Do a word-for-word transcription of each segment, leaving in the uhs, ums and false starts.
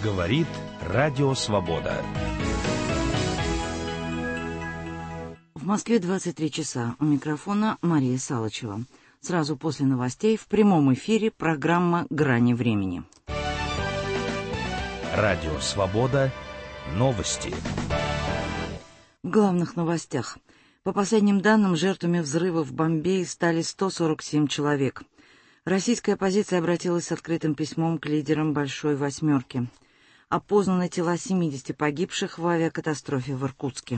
Говорит Радио Свобода. В Москве двадцать три часа. У микрофона Мария Салычева. Сразу после новостей в прямом эфире программа «Грани времени». Радио Свобода. Новости. В главных новостях. По последним данным, жертвами взрыва в Бомбее стали сто сорок семь человек. Российская оппозиция обратилась с открытым письмом к лидерам «Большой восьмерки». Опознаны тела семидесяти погибших в авиакатастрофе в Иркутске.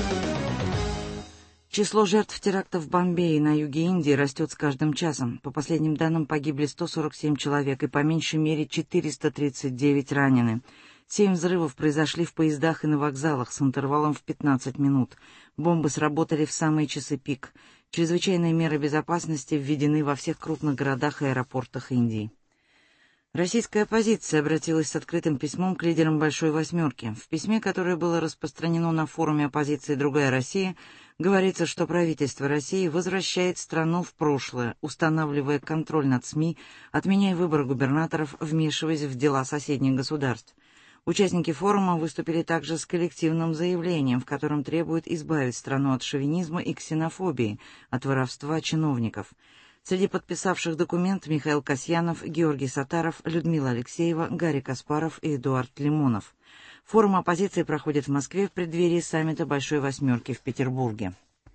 Число жертв терактов в Бомбее на юге Индии растет с каждым часом. По последним данным, погибли сто сорок семь человек и по меньшей мере четыреста тридцать девять ранены. Семь взрывов произошли в поездах и на вокзалах с интервалом в пятнадцать минут. Бомбы сработали в самые часы пик. Чрезвычайные меры безопасности введены во всех крупных городах и аэропортах Индии. Российская оппозиция обратилась с открытым письмом к лидерам «Большой восьмерки». В письме, которое было распространено на форуме оппозиции «Другая Россия», говорится, что правительство России возвращает страну в прошлое, устанавливая контроль над СМИ, отменяя выборы губернаторов, вмешиваясь в дела соседних государств. Участники форума выступили также с коллективным заявлением, в котором требуют избавить страну от шовинизма и ксенофобии, от воровства чиновников. Среди подписавших документ Михаил Касьянов, Георгий Сатаров, Людмила Алексеева, Гарри Каспаров и Эдуард Лимонов. Форум оппозиции проходит в Москве в преддверии саммита «Большой восьмерки» в Петербурге.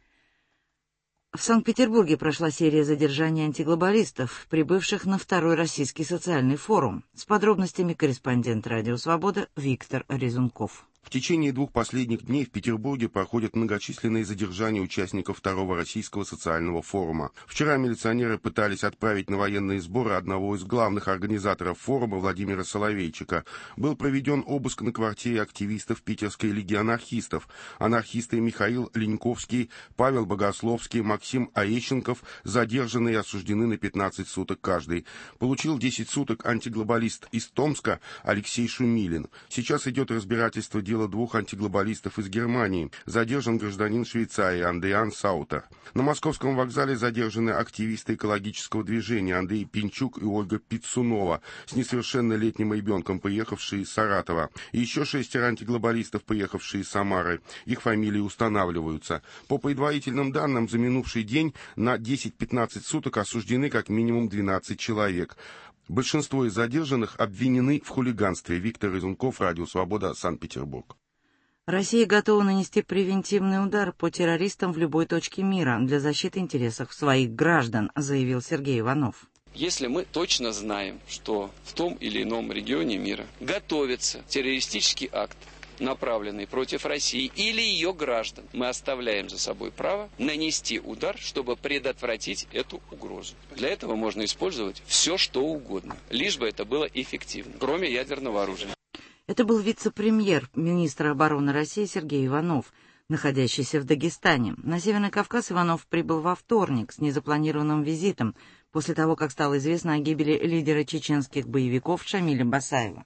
В Санкт-Петербурге прошла серия задержаний антиглобалистов, прибывших на второй российский социальный форум. С подробностями корреспондент «Радио Свобода» Виктор Резунков. В течение двух последних дней в Петербурге проходят многочисленные задержания участников Второго Российского социального форума. Вчера милиционеры пытались отправить на военные сборы одного из главных организаторов форума Владимира Соловейчика. Был проведен обыск на квартире активистов Питерской лиги анархистов. Анархисты Михаил Леньковский, Павел Богословский, Максим Орещенков задержаны и осуждены на пятнадцать суток каждый. Получил десять суток антиглобалист из Томска Алексей Шумилин. Сейчас идет разбирательство дела двух антиглобалистов из Германии. Задержан гражданин Швейцарии Андриан Саутер. На московском вокзале задержаны активисты экологического движения Андрей Пинчук и Ольга Пицунова с несовершеннолетним ребенком, приехавшие из Саратова. И еще шестеро антиглобалистов, приехавшие из Самары. Их фамилии устанавливаются. По предварительным данным, за минувший день на десять-пятнадцать суток осуждены как минимум двенадцать человек. Большинство из задержанных обвинены в хулиганстве. Виктор Резунков, Радио Свобода, Санкт-Петербург. Россия готова нанести превентивный удар по террористам в любой точке мира для защиты интересов своих граждан, заявил Сергей Иванов. Если мы точно знаем, что в том или ином регионе мира готовится террористический акт, направленный против России или ее граждан, мы оставляем за собой право нанести удар, чтобы предотвратить эту угрозу. Для этого можно использовать все, что угодно, лишь бы это было эффективно, кроме ядерного оружия. Это был вице-премьер, министр обороны России Сергей Иванов, находящийся в Дагестане. На Северный Кавказ Иванов прибыл во вторник с незапланированным визитом, после того, как стало известно о гибели лидера чеченских боевиков Шамиля Басаева.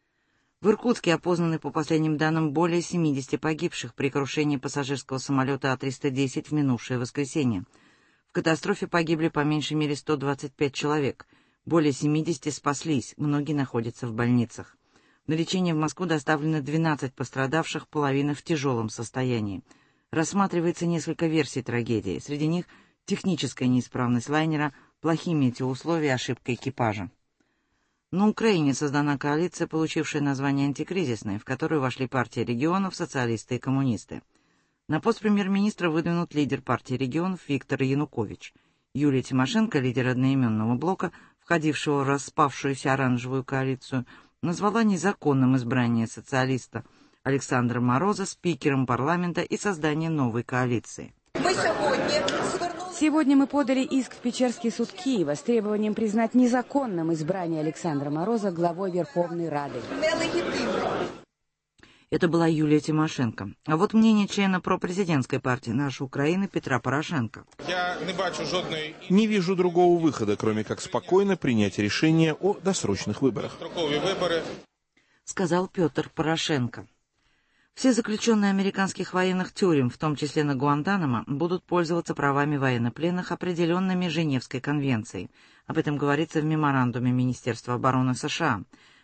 В Иркутске опознаны, по последним данным, более семидесяти погибших при крушении пассажирского самолета А триста десять в минувшее воскресенье. В катастрофе погибли по меньшей мере сто двадцать пять человек. Более семидесяти спаслись, многие находятся в больницах. На лечение в Москву доставлено двенадцать пострадавших, половина в тяжелом состоянии. Рассматривается несколько версий трагедии. Среди них техническая неисправность лайнера, плохие метеоусловия, ошибка экипажа. На Украине создана коалиция, получившая название «Антикризисная», в которую вошли партии регионов, социалисты и коммунисты. На пост премьер-министра выдвинут лидер партии регионов Виктор Янукович. Юлия Тимошенко, лидер одноименного блока, входившего в распавшуюся оранжевую коалицию, назвала незаконным избрание социалиста Александра Мороза спикером парламента и создание новой коалиции. Мы сегодня... Сегодня мы подали иск в Печерский суд Киева с требованием признать незаконным избрание Александра Мороза главой Верховной Рады. Это была Юлия Тимошенко. А вот мнение члена пропрезидентской партии «Наша Украина» Петра Порошенко. Я не бачу жодної... Не вижу другого выхода, кроме как спокойно принять решение о досрочных выборах. Сказал Петр Порошенко. Все заключенные американских военных тюрем, в том числе на Гуантанамо, будут пользоваться правами военнопленных, определенными Женевской конвенцией. Об этом говорится в меморандуме Министерства обороны США.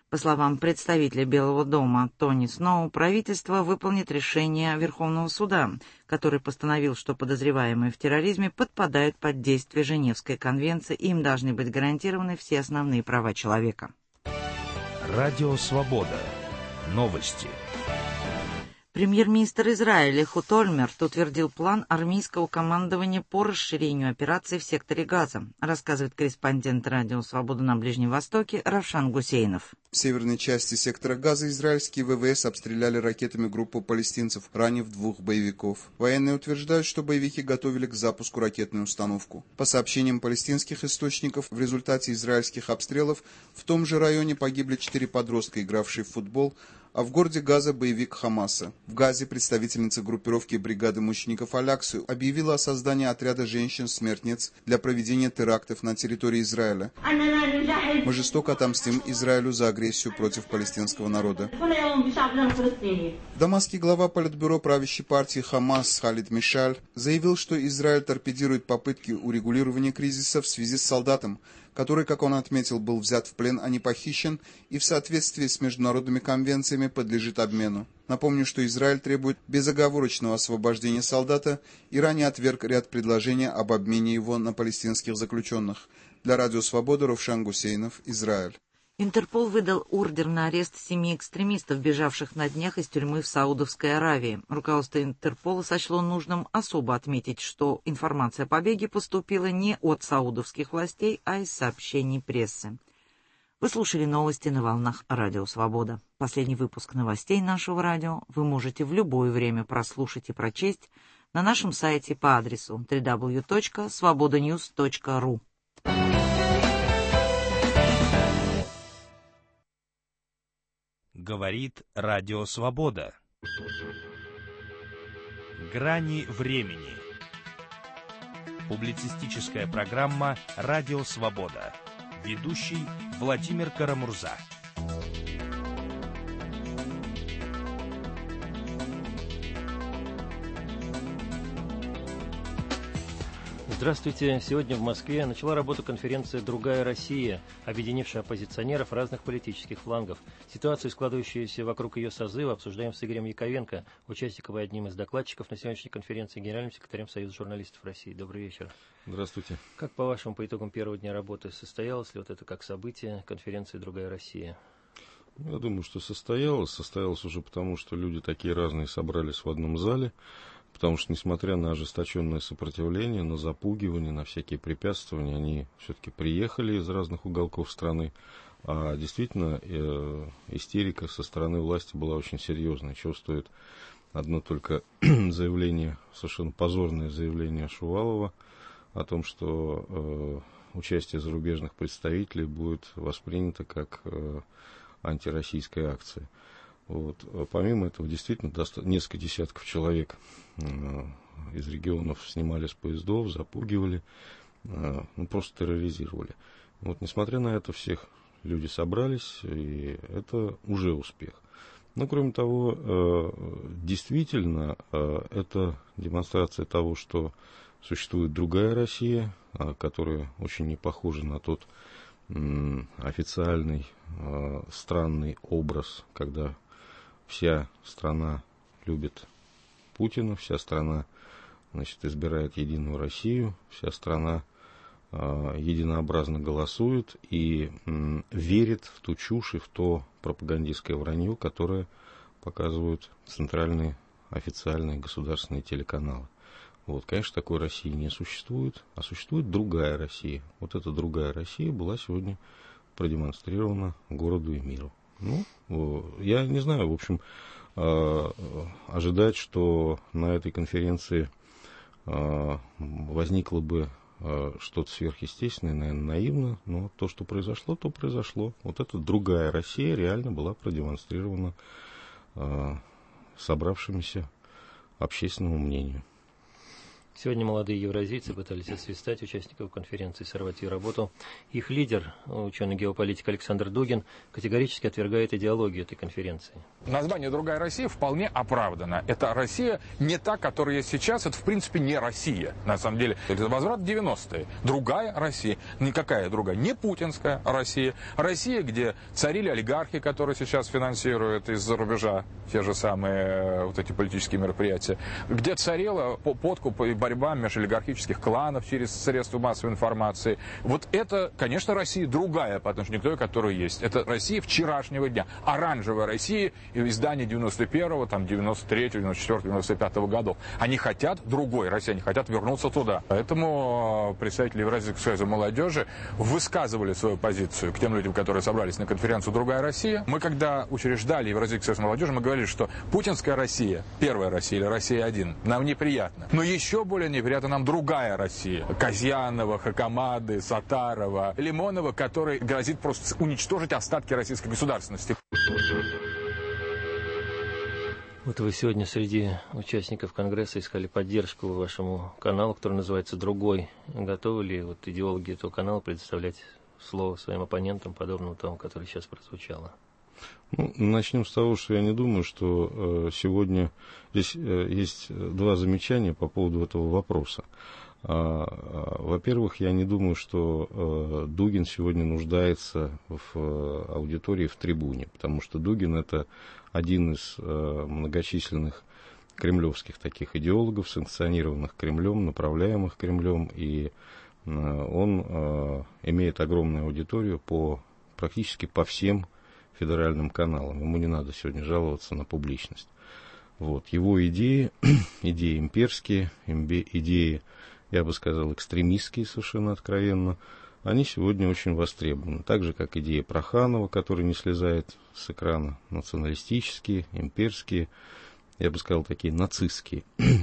По словам представителя Белого дома Тони Сноу, правительство выполнит решение Верховного суда, который постановил, что подозреваемые в терроризме подпадают под действие Женевской конвенции, и им должны быть гарантированы все основные права человека. Радио «Свобода». Новости. Премьер-министр Израиля Эхуд Ольмерт утвердил план армейского командования по расширению операций в секторе Газа, рассказывает корреспондент Радио «Свобода» на Ближнем Востоке Равшан Гусейнов. В северной части сектора Газа израильские ВВС обстреляли ракетами группу палестинцев, ранив двух боевиков. Военные утверждают, что боевики готовили к запуску ракетную установку. По сообщениям палестинских источников, в результате израильских обстрелов в том же районе погибли четыре подростка, игравшие в футбол, а в городе Газа боевик Хамаса. В Газе представительница группировки бригады мучеников Аляксы объявила о создании отряда женщин-смертниц для проведения терактов на территории Израиля. Мы жестоко отомстим Израилю за агрессию против палестинского народа. Дамасский глава политбюро правящей партии Хамас Халид Мишаль заявил, что Израиль торпедирует попытки урегулирования кризиса в связи с солдатом, который, как он отметил, был взят в плен, а не похищен, и в соответствии с международными конвенциями подлежит обмену. Напомню, что Израиль требует безоговорочного освобождения солдата и ранее отверг ряд предложений об обмене его на палестинских заключенных. Для Радио Свобода Равшан Гусейнов, Израиль. Интерпол выдал ордер на арест семи экстремистов, бежавших на днях из тюрьмы в Саудовской Аравии. Руководство Интерпола сочло нужным особо отметить, что информация о побеге поступила не от саудовских властей, а из сообщений прессы. Вы слушали новости на волнах Радио Свобода. Последний выпуск новостей нашего радио вы можете в любое время прослушать и прочесть на нашем сайте по адресу дабл ю дабл ю дабл ю точка свобода ньюс точка ру. Говорит Радио Свобода. Грани времени. Публицистическая программа «Радио Свобода». Ведущий Владимир Карамурза. Здравствуйте. Сегодня в Москве начала работу конференция «Другая Россия», объединившая оппозиционеров разных политических флангов. Ситуацию, складывающуюся вокруг ее созыва, обсуждаем с Игорем Яковенко, участником и одним из докладчиков на сегодняшней конференции, генеральным секретарем Союза журналистов России. Добрый вечер. Здравствуйте. Как, по-вашему, по итогам первого дня работы состоялось ли вот это как событие конференции «Другая Россия»? Я думаю, что состоялось. Состоялось уже потому, что люди такие разные собрались в одном зале. Потому что, несмотря на ожесточенное сопротивление, на запугивание, на всякие препятствования, они все-таки приехали из разных уголков страны. А действительно, э, истерика со стороны власти была очень серьезной. Чего стоит одно только заявление, совершенно позорное заявление Шувалова о том, что э, участие зарубежных представителей будет воспринято как э, антироссийская акция. Вот. Помимо этого, действительно, несколько десятков человек э, из регионов снимали с поездов, запугивали, э, ну, просто терроризировали. Вот, несмотря на это, всех люди собрались, и это уже успех. Но, кроме того, э, действительно, э, это демонстрация того, что существует другая Россия, э, которая очень не похожа на тот э, официальный, э, странный образ, когда вся страна любит Путина, вся страна, значит, избирает Единую Россию, вся страна э, единообразно голосует и э, верит в ту чушь и в то пропагандистское вранье, которое показывают центральные официальные государственные телеканалы. Вот, конечно, такой России не существует, а существует другая Россия. Вот эта другая Россия была сегодня продемонстрирована городу и миру. Ну, я не знаю, в общем, ожидать, что на этой конференции возникло бы что-то сверхъестественное, наверное, наивно, но то, что произошло, то произошло. Вот эта другая Россия реально была продемонстрирована собравшимися общественному мнению. Сегодня молодые евразийцы пытались освистать участников конференции, сорвать ее работу. Их лидер, ученый-геополитик Александр Дугин, категорически отвергает идеологию этой конференции. Название «Другая Россия» вполне оправдано. Это Россия не та, которая есть сейчас, это в принципе не Россия. На самом деле, это возврат в девяностые. Другая Россия. Никакая другая. Не путинская Россия. Россия, где царили олигархи, которые сейчас финансируют из-за рубежа те же самые вот эти политические мероприятия. Где царила подкуп и борьба межолигархических кланов через средства массовой информации. Вот это, конечно, Россия другая по отношению к той, которая есть. Это Россия вчерашнего дня. Оранжевая Россия издания девяносто первого, там, девяносто третьего, девяносто четвёртого, девяносто пятого годов. Они хотят другой России, они хотят вернуться туда. Поэтому представители Евразийского союза молодежи высказывали свою позицию к тем людям, которые собрались на конференцию «Другая Россия». Мы, когда учреждали Евразийский союз молодежи, мы говорили, что путинская Россия, первая Россия или Россия один, нам неприятна. Но еще более более неприятна нам другая Россия. Казьянова, Хакамады, Сатарова, Лимонова, который грозит просто уничтожить остатки российской государственности. Вот вы сегодня среди участников Конгресса искали поддержку вашему каналу, который называется «Другой». Готовы ли вот идеологи этого канала предоставлять слово своим оппонентам, подобному тому, которое сейчас прозвучало? Ну, начнем с того, что я не думаю, что э, сегодня здесь э, есть два замечания по поводу этого вопроса. А, а, во-первых, я не думаю, что э, Дугин сегодня нуждается в э, аудитории в трибуне, потому что Дугин — это один из э, многочисленных кремлевских таких идеологов, санкционированных Кремлем, направляемых Кремлем, и э, он э, имеет огромную аудиторию по, практически по всем федеральным каналам. Ему не надо сегодня жаловаться на публичность. Вот. Его идеи, идеи имперские, идеи, я бы сказал, экстремистские совершенно откровенно, они сегодня очень востребованы. Так же, как идеи Проханова, который не слезает с экрана, националистические, имперские, я бы сказал, такие нацистские.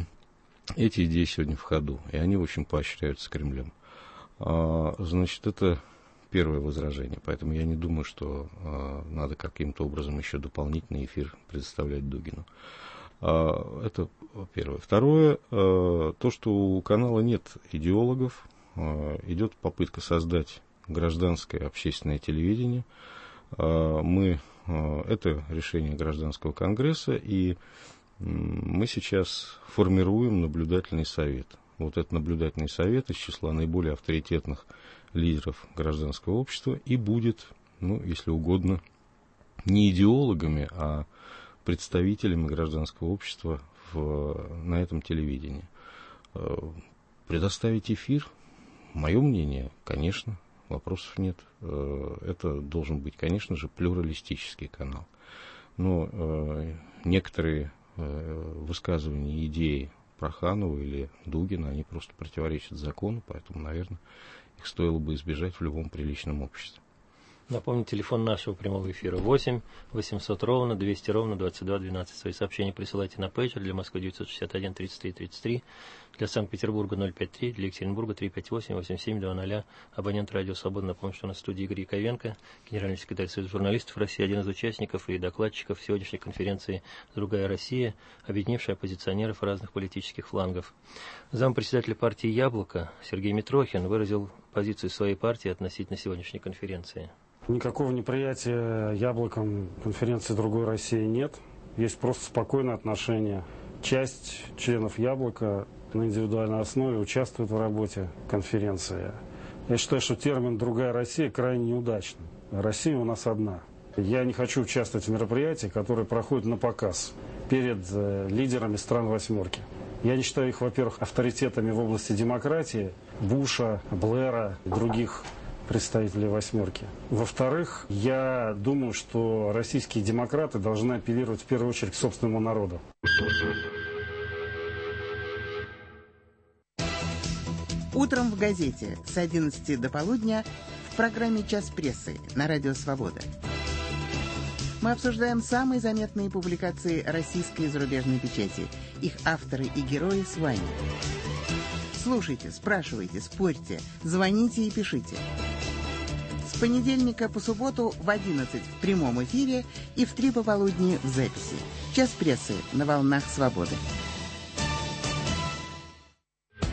Эти идеи сегодня в ходу, и они очень поощряются Кремлем. А, значит, это первое возражение, поэтому я не думаю, что э, надо каким-то образом еще дополнительный эфир предоставлять Дугину. Э, это первое. Второе, э, то, что у канала нет идеологов, э, идет попытка создать гражданское общественное телевидение. Э, мы, э, это решение гражданского конгресса, и э, мы сейчас формируем наблюдательный совет. Вот этот наблюдательный совет из числа наиболее авторитетных лидеров гражданского общества и будет, ну, если угодно, не идеологами, а представителями гражданского общества в, на этом телевидении. Предоставить эфир, мое мнение, конечно, вопросов нет. Это должен быть, конечно же, плюралистический канал. Но э, некоторые э, высказывания, идеи Проханова или Дугина, они просто противоречат закону, поэтому, наверное, их стоило бы избежать в любом приличном обществе. Напомню, телефон нашего прямого эфира восемь восемьсот ровно двести ровно двадцать два двенадцать. Свои сообщения присылайте на пейджер. Для Москвы девятьсот шестьдесят один тридцать три тридцать три, для Санкт-Петербурга ноль пять три, для Екатеринбурга три пять восемь восемь семь два ноль. Абонент радио «Свобода». Напомню, что у нас в студии Игорь Яковенко, генеральный секретарь Союза журналистов России, один из участников и докладчиков сегодняшней конференции «Другая Россия», объединившая оппозиционеров разных политических флангов. Зампредседателя партии «Яблоко» Сергей Митрохин выразил позицию своей партии относительно сегодняшней конференции. Никакого неприятия яблоком конференции «Другой России» нет. Есть просто спокойное отношение. Часть членов «Яблока» на индивидуальной основе участвует в работе конференции. Я считаю, что термин «Другая Россия» крайне неудачный. Россия у нас одна. Я не хочу участвовать в мероприятии, которые проходят на показ перед э, лидерами стран «восьмерки». Я не считаю их, во-первых, авторитетами в области демократии, Буша, Блэра и других представителей «восьмерки». Во-вторых, я думаю, что российские демократы должны апеллировать в первую очередь к собственному народу. Утром в газете с одиннадцати до полудня в программе «Час прессы» на радио «Свобода». Мы обсуждаем самые заметные публикации российской и зарубежной печати, их авторы и герои с вами. Слушайте, спрашивайте, спорьте, звоните и пишите. С понедельника по субботу в одиннадцать в прямом эфире и в три пополудни в записи. Час прессы на волнах «Свободы».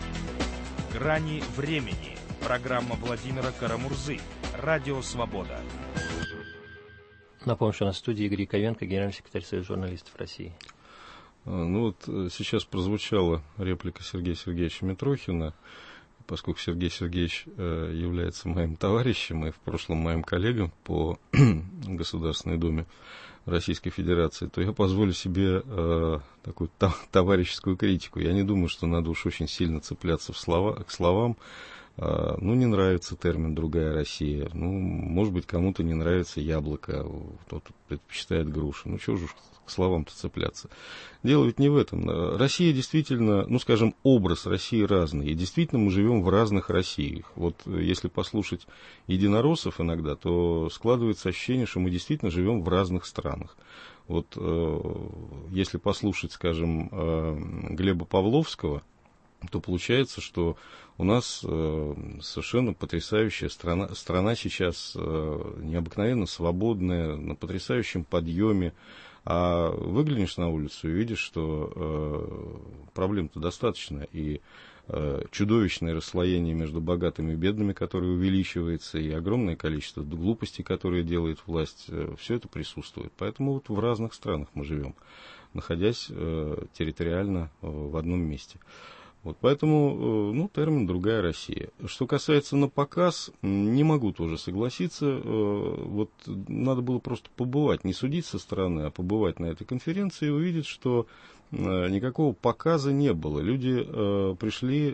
«Грани времени». Программа Владимира Карамурзы. Радио «Свобода». Напомню, что на студии Игорь Яковенко, генеральный секретарь Союза журналистов России. Ну вот сейчас прозвучала реплика Сергея Сергеевича Митрохина. Поскольку Сергей Сергеевич является моим товарищем и в прошлом моим коллегом по Государственной Думе Российской Федерации, то я позволю себе э, такую товарищескую критику. Я не думаю, что надо уж очень сильно цепляться в слова, к словам. Э, ну, не нравится термин «другая Россия». Ну, может быть, кому-то не нравится яблоко, кто-то предпочитает груши. Ну, чего же к словам-то цепляться? Дело ведь не в этом. Россия действительно, ну, скажем, образ России разный. И действительно мы живем в разных Россиях. Вот если послушать единороссов иногда, то складывается ощущение, что мы действительно живем в разных странах. Вот э, если послушать, скажем, э, Глеба Павловского, то получается, что у нас э, совершенно потрясающая страна, страна сейчас э, необыкновенно свободная, на потрясающем подъеме. А выглянешь на улицу и видишь, что э, проблем-то достаточно, и э, чудовищное расслоение между богатыми и бедными, которое увеличивается, и огромное количество глупостей, которые делает власть, э, все это присутствует. Поэтому вот в разных странах мы живем, находясь э, территориально э, в одном месте. Вот поэтому, ну, термин «другая Россия». Что касается на показ, не могу тоже согласиться. Вот надо было просто побывать, не судить со стороны, а побывать на этой конференции и увидеть, что никакого показа не было. Люди пришли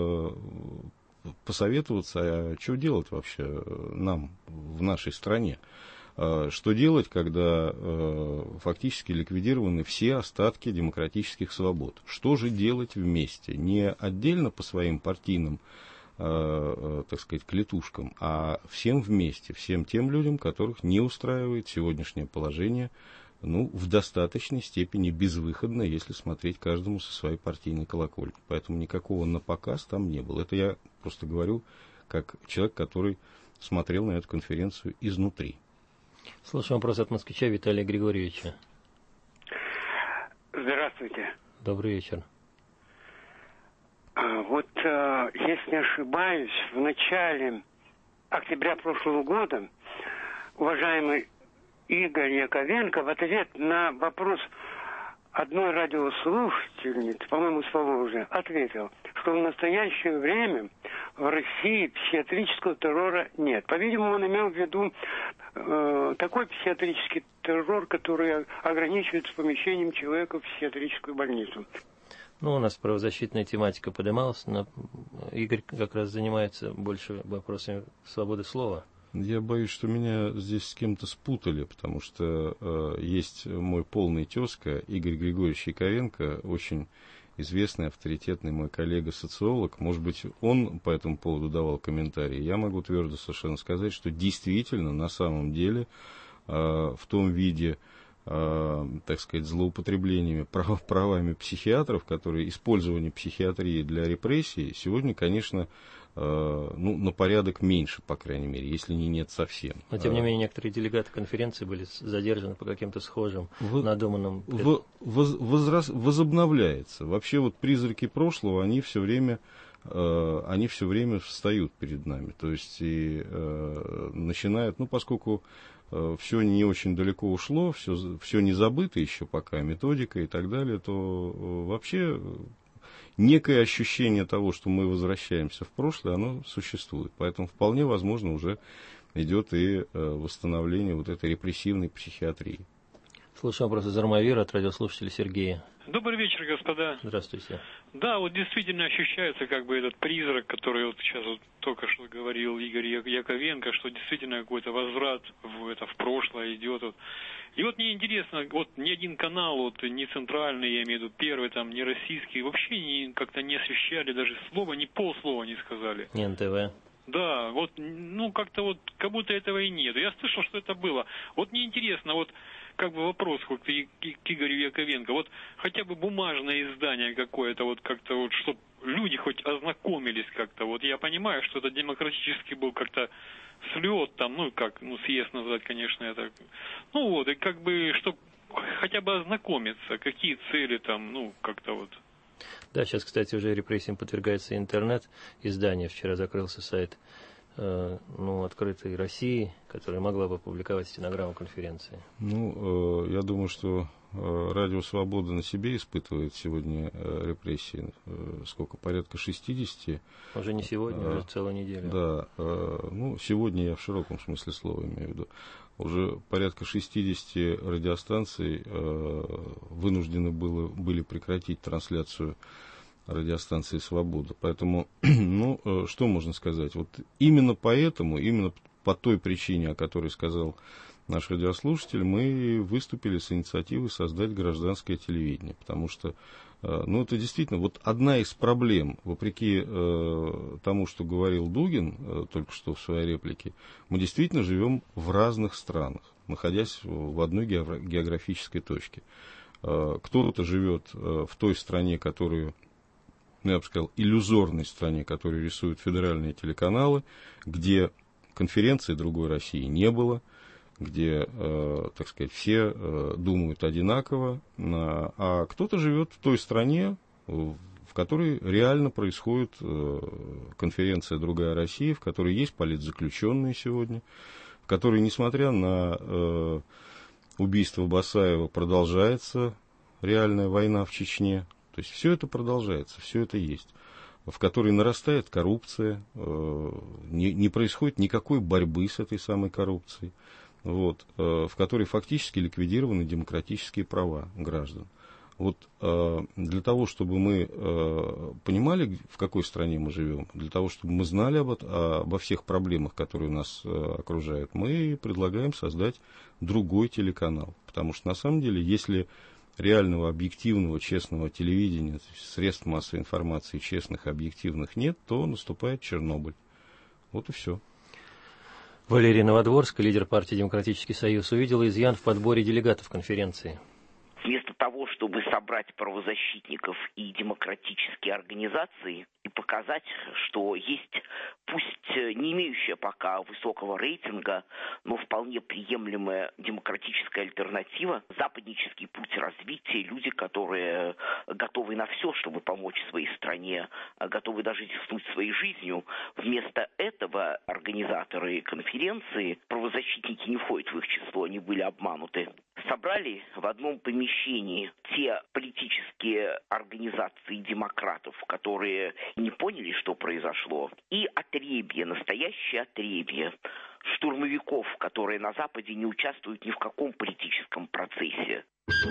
посоветоваться, а что делать вообще нам в нашей стране. Что делать, когда э, фактически ликвидированы все остатки демократических свобод? Что же делать вместе? Не отдельно по своим партийным, э, так сказать, клетушкам, а всем вместе, всем тем людям, которых не устраивает сегодняшнее положение, ну, в достаточной степени безвыходно, если смотреть каждому со своей партийной колокольни. Поэтому никакого напоказ там не было. Это я просто говорю как человек, который смотрел на эту конференцию изнутри. Слушаем вопрос от москвича Виталия Григорьевича. Здравствуйте. Добрый вечер. А, вот, а, если не ошибаюсь, в начале октября прошлого года уважаемый Игорь Яковенко в ответ на вопрос одной радиослушательницы, по-моему, из Поволжья, ответил, что в настоящее время в России психиатрического террора нет. По-видимому, он имел в виду э, такой психиатрический террор, который ограничивается помещением человека в психиатрическую больницу. Ну, у нас правозащитная тематика поднималась. На... Игорь как раз занимается больше вопросами свободы слова. Я боюсь, что меня здесь с кем-то спутали, потому что э, есть мой полный тезка Игорь Григорьевич Яковенко, очень известный, авторитетный мой коллега-социолог. Может быть, он по этому поводу давал комментарии. Я могу твердо совершенно сказать, что действительно, на самом деле, э, в том виде, э, так сказать, злоупотреблениями прав, правами психиатров, которые использование психиатрии для репрессий, сегодня, конечно, ну, на порядок меньше, по крайней мере, если не нет совсем. Но, тем не менее, некоторые делегаты конференции были задержаны по каким-то схожим, в, надуманным... В, воз, возрас, возобновляется. Вообще, вот призраки прошлого, они все время, э, они все время встают перед нами. То есть, и э, начинают, ну, поскольку э, все не очень далеко ушло, все, все не забыто еще пока, методика и так далее, то э, вообще... Некое ощущение того, что мы возвращаемся в прошлое, оно существует. Поэтому вполне возможно уже идет и восстановление вот этой репрессивной психиатрии. Слушаем вопрос из Армавира от радиослушателя Сергея. Добрый вечер, господа. Здравствуйте. Да, вот действительно ощущается как бы этот призрак, который вот сейчас вот только что говорил Игорь Яковенко, что действительно какой-то возврат в, это, в прошлое идет. Вот. И вот мне интересно, вот ни один канал, вот не центральный, я имею в виду первый, там, не российский, вообще не, как-то не освещали даже слова, ни полслова не сказали. Не эн тэ вэ. Да, вот, ну, как-то вот, как будто этого и нет. Я слышал, что это было. Вот мне интересно, вот, как бы вопрос к, к Игорю Яковенко, вот, хотя бы бумажное издание какое-то, вот, как-то вот, чтобы люди хоть ознакомились как-то. Вот, я понимаю, что это демократический был как-то слет, там, ну, как, ну, съезд назвать, конечно, это, ну, вот, и как бы, чтобы хотя бы ознакомиться, какие цели там, ну, как-то вот. Да, сейчас, кстати, уже репрессиям подвергается интернет. Издание, вчера закрылся сайт э, ну, «Открытой России», которая могла бы опубликовать стенограмму конференции. Ну, э, я думаю, что э, Радио Свобода на себе испытывает сегодня э, репрессии. Э, сколько? Порядка шестидесяти. Уже не сегодня, э, уже целую неделю. Да. Э, ну, сегодня я в широком смысле слова имею в виду. Уже порядка шестидесяти радиостанций э, вынуждены было, были прекратить трансляцию радиостанции «Свобода». Поэтому, ну, э, что можно сказать? Вот именно поэтому, именно по той причине, о которой сказал наш радиослушатель, мы выступили с инициативой создать гражданское телевидение. Потому что, э, ну, это действительно вот одна из проблем, вопреки э, тому, что говорил Дугин э, только что в своей реплике, мы действительно живем в разных странах, находясь в одной географической точке. Э, кто-то живет э, в той стране, которую, ну, я бы сказал, иллюзорной стране, которую рисуют федеральные телеканалы, где конференции другой России не было, где, э, так сказать, все э, думают одинаково, э, а кто-то живет в той стране, в которой реально происходит э, конференция «Другая Россия», в которой есть политзаключенные сегодня, в которой, несмотря на э, убийство Басаева, продолжается реальная война в Чечне. То есть все это продолжается, все это есть, в которой нарастает коррупция, э, не, не происходит никакой борьбы с этой самой коррупцией. Вот, э, в которой фактически ликвидированы демократические права граждан. Вот э, для того, чтобы мы э, понимали, в какой стране мы живем, для того, чтобы мы знали об, обо всех проблемах, которые нас э, окружают, мы предлагаем создать другой телеканал. Потому что на самом деле, если реального, объективного, честного телевидения, средств массовой информации честных, объективных нет, то наступает Чернобыль. Вот и все. Валерий Новодворск, лидер партии «Демократический союз», увидела изъян в подборе делегатов конференции. Вместо того, чтобы собрать правозащитников и демократические организации и показать, что есть, пусть не имеющая пока высокого рейтинга, но вполне приемлемая демократическая альтернатива, западнический путь развития, люди, которые готовы на все, чтобы помочь своей стране, готовы даже рискнуть своей жизнью. Вместо этого организаторы конференции, правозащитники не входят в их число, они были обмануты, собрали в одном помещении те политические организации демократов, которые не поняли, что произошло, и отребье, настоящее отребье штурмовиков, которые на Западе не участвуют ни в каком политическом процессе.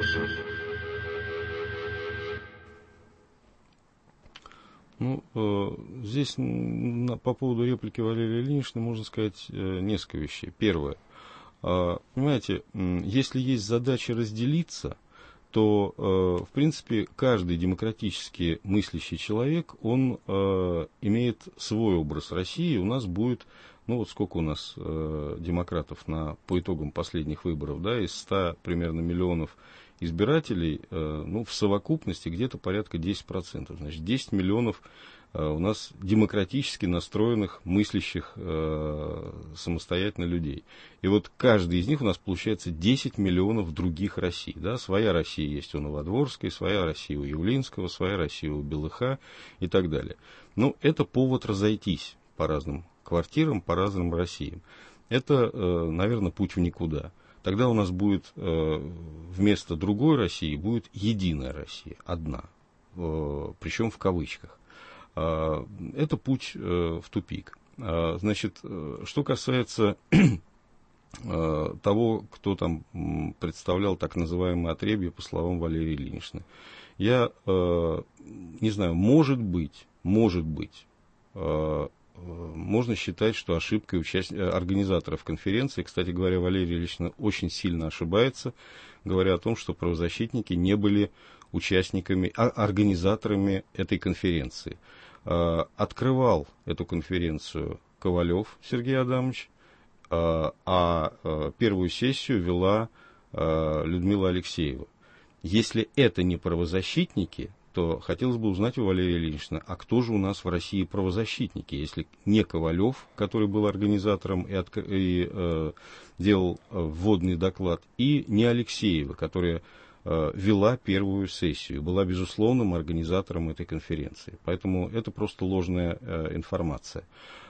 Ну, э, здесь на, по поводу реплики Валерия Ильиничны можно сказать э, несколько вещей. Первое. Э, понимаете, э, если есть задача разделиться, то, э, в принципе, каждый демократически мыслящий человек, он э, имеет свой образ России. У нас будет, ну вот сколько у нас э, демократов на, по итогам последних выборов, да, из ста примерно миллионов избирателей, э, ну, в совокупности где-то порядка десять процентов. Значит, десять миллионов э, у нас демократически настроенных, мыслящих э, самостоятельно людей. И вот каждый из них у нас получается десять миллионов других Россий. Да? Своя Россия есть у Новодворской, своя Россия у Явлинского, своя Россия у Белыха и так далее. Ну, это повод разойтись по разным квартирам, по разным Россиям. Это, э, наверное, путь в никуда. Тогда у нас будет э, вместо другой России будет единая Россия, одна, э, причем в кавычках. Э, это путь э, в тупик. Э, значит, э, что касается э, того, кто там представлял так называемое отребье, по словам Валерии Ильиничны, я э, не знаю, может быть, может быть, э, можно считать, что ошибкой участ... организаторов конференции, кстати говоря, Валерия Ильинична очень сильно ошибается, говоря о том, что правозащитники не были участниками, а организаторами этой конференции. Открывал эту конференцию Ковалев Сергей Адамович, а первую сессию вела Людмила Алексеева. Если это не правозащитники, то хотелось бы узнать у Валерии Ильиничны, а кто же у нас в России правозащитники, если не Ковалев, который был организатором и, и э, делал э, вводный доклад, и не Алексеева, которая вела первую сессию, была безусловным организатором этой конференции. Поэтому это просто ложная информация.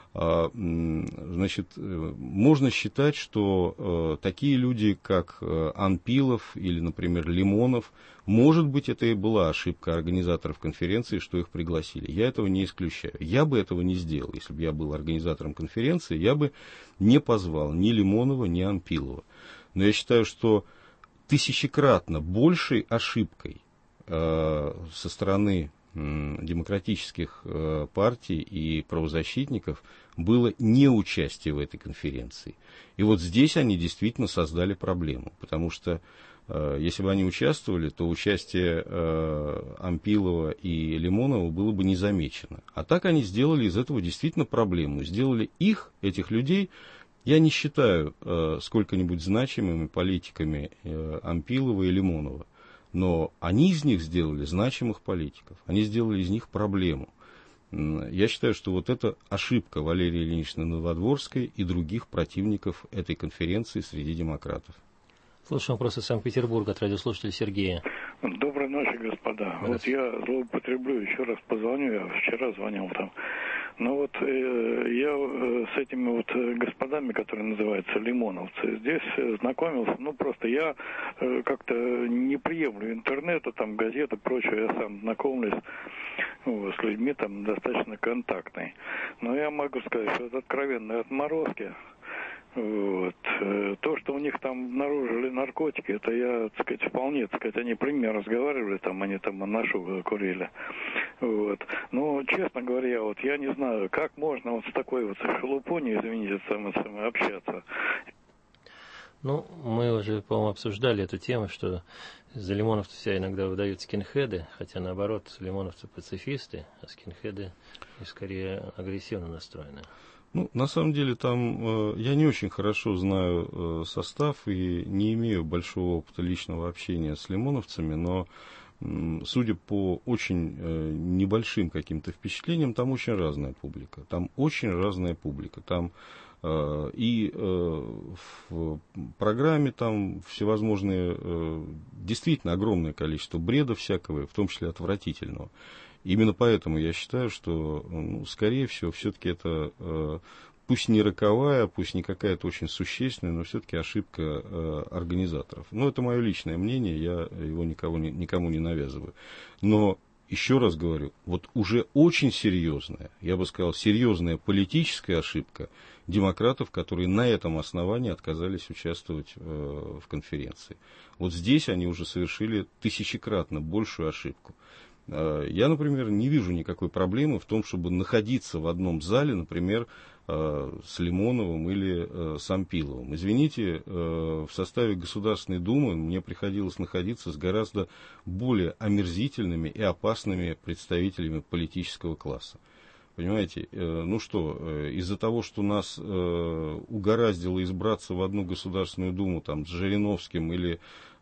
Значит, можно считать, что такие люди, как Анпилов или, например, Лимонов, может быть, это и была ошибка организаторов конференции, что их пригласили. Я этого не исключаю. Я бы этого не сделал. Если бы я был организатором конференции, я бы не позвал ни Лимонова, ни Анпилова. Но я считаю, что тысячекратно большей ошибкой э, со стороны э, демократических э, партий и правозащитников было неучастие в этой конференции. И вот здесь они действительно создали проблему, потому что э, если бы они участвовали, то участие э, Анпилова и Лимонова было бы не замечено. А так они сделали из этого действительно проблему, сделали их, этих людей, я не считаю э, сколько-нибудь значимыми политиками э, Анпилова и Лимонова, но они из них сделали значимых политиков, они сделали из них проблему. Я считаю, что вот это ошибка Валерии Ильиничны Новодворской и других противников этой конференции среди демократов. Слушаем вопрос из Санкт-Петербурга от радиослушателя Сергея. Доброй ночи, господа. Вот я злоупотреблю, еще раз позвоню, я вчера звонил там. Но вот э, я э, с этими вот господами, которые называются лимоновцы, здесь э, знакомился, ну просто я э, как-то не приемлю интернета, там газеты, прочее, я сам знакомлюсь вот, с людьми там достаточно контактный. Но я могу сказать, что это откровенные отморозки. Вот. То, что у них там обнаружили наркотики, это я, так сказать, вполне, так сказать, они при мне разговаривали, там, они там нашу курили. Вот. Но, честно говоря, вот я не знаю, как можно вот с такой вот шелупоней, извините, самой, самой общаться. Ну, мы уже, по-моему, обсуждали эту тему, что за лимоновцев себя иногда выдают скинхеды, хотя, наоборот, лимоновцы пацифисты, а скинхеды скорее агрессивно настроены. Ну, на самом деле, там э, я не очень хорошо знаю э, состав и не имею большого опыта личного общения с лимоновцами, но э, судя по очень э, небольшим каким-то впечатлениям, там очень разная публика. Там очень разная публика. Там э, и э, в программе там всевозможные, э, действительно огромное количество бреда всякого, в том числе отвратительного. Именно поэтому я считаю, что, ну, скорее всего, все-таки это, э, пусть не роковая, пусть не какая-то очень существенная, но все-таки ошибка э, организаторов. Но это мое личное мнение, я его никого не, никому не навязываю. Но, еще раз говорю, вот уже очень серьезная, я бы сказал, серьезная политическая ошибка демократов, которые на этом основании отказались участвовать э, в конференции. Вот здесь они уже совершили тысячекратно большую ошибку. Я, например, не вижу никакой проблемы в том, чтобы находиться в одном зале, например, с Лимоновым или с Анпиловым. Извините, в составе Государственной Думы мне приходилось находиться с гораздо более омерзительными и опасными представителями политического класса. Понимаете, ну что, из-за того, что нас угораздило избраться в одну Государственную Думу там, с Жириновским или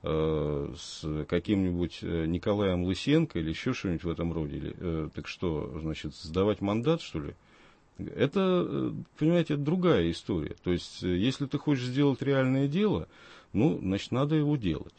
с каким-нибудь Николаем Лысенко или еще что-нибудь в этом роде, или, так что, значит, сдавать мандат, что ли? Это, понимаете, это другая история. То есть, если ты хочешь сделать реальное дело, ну, значит, надо его делать.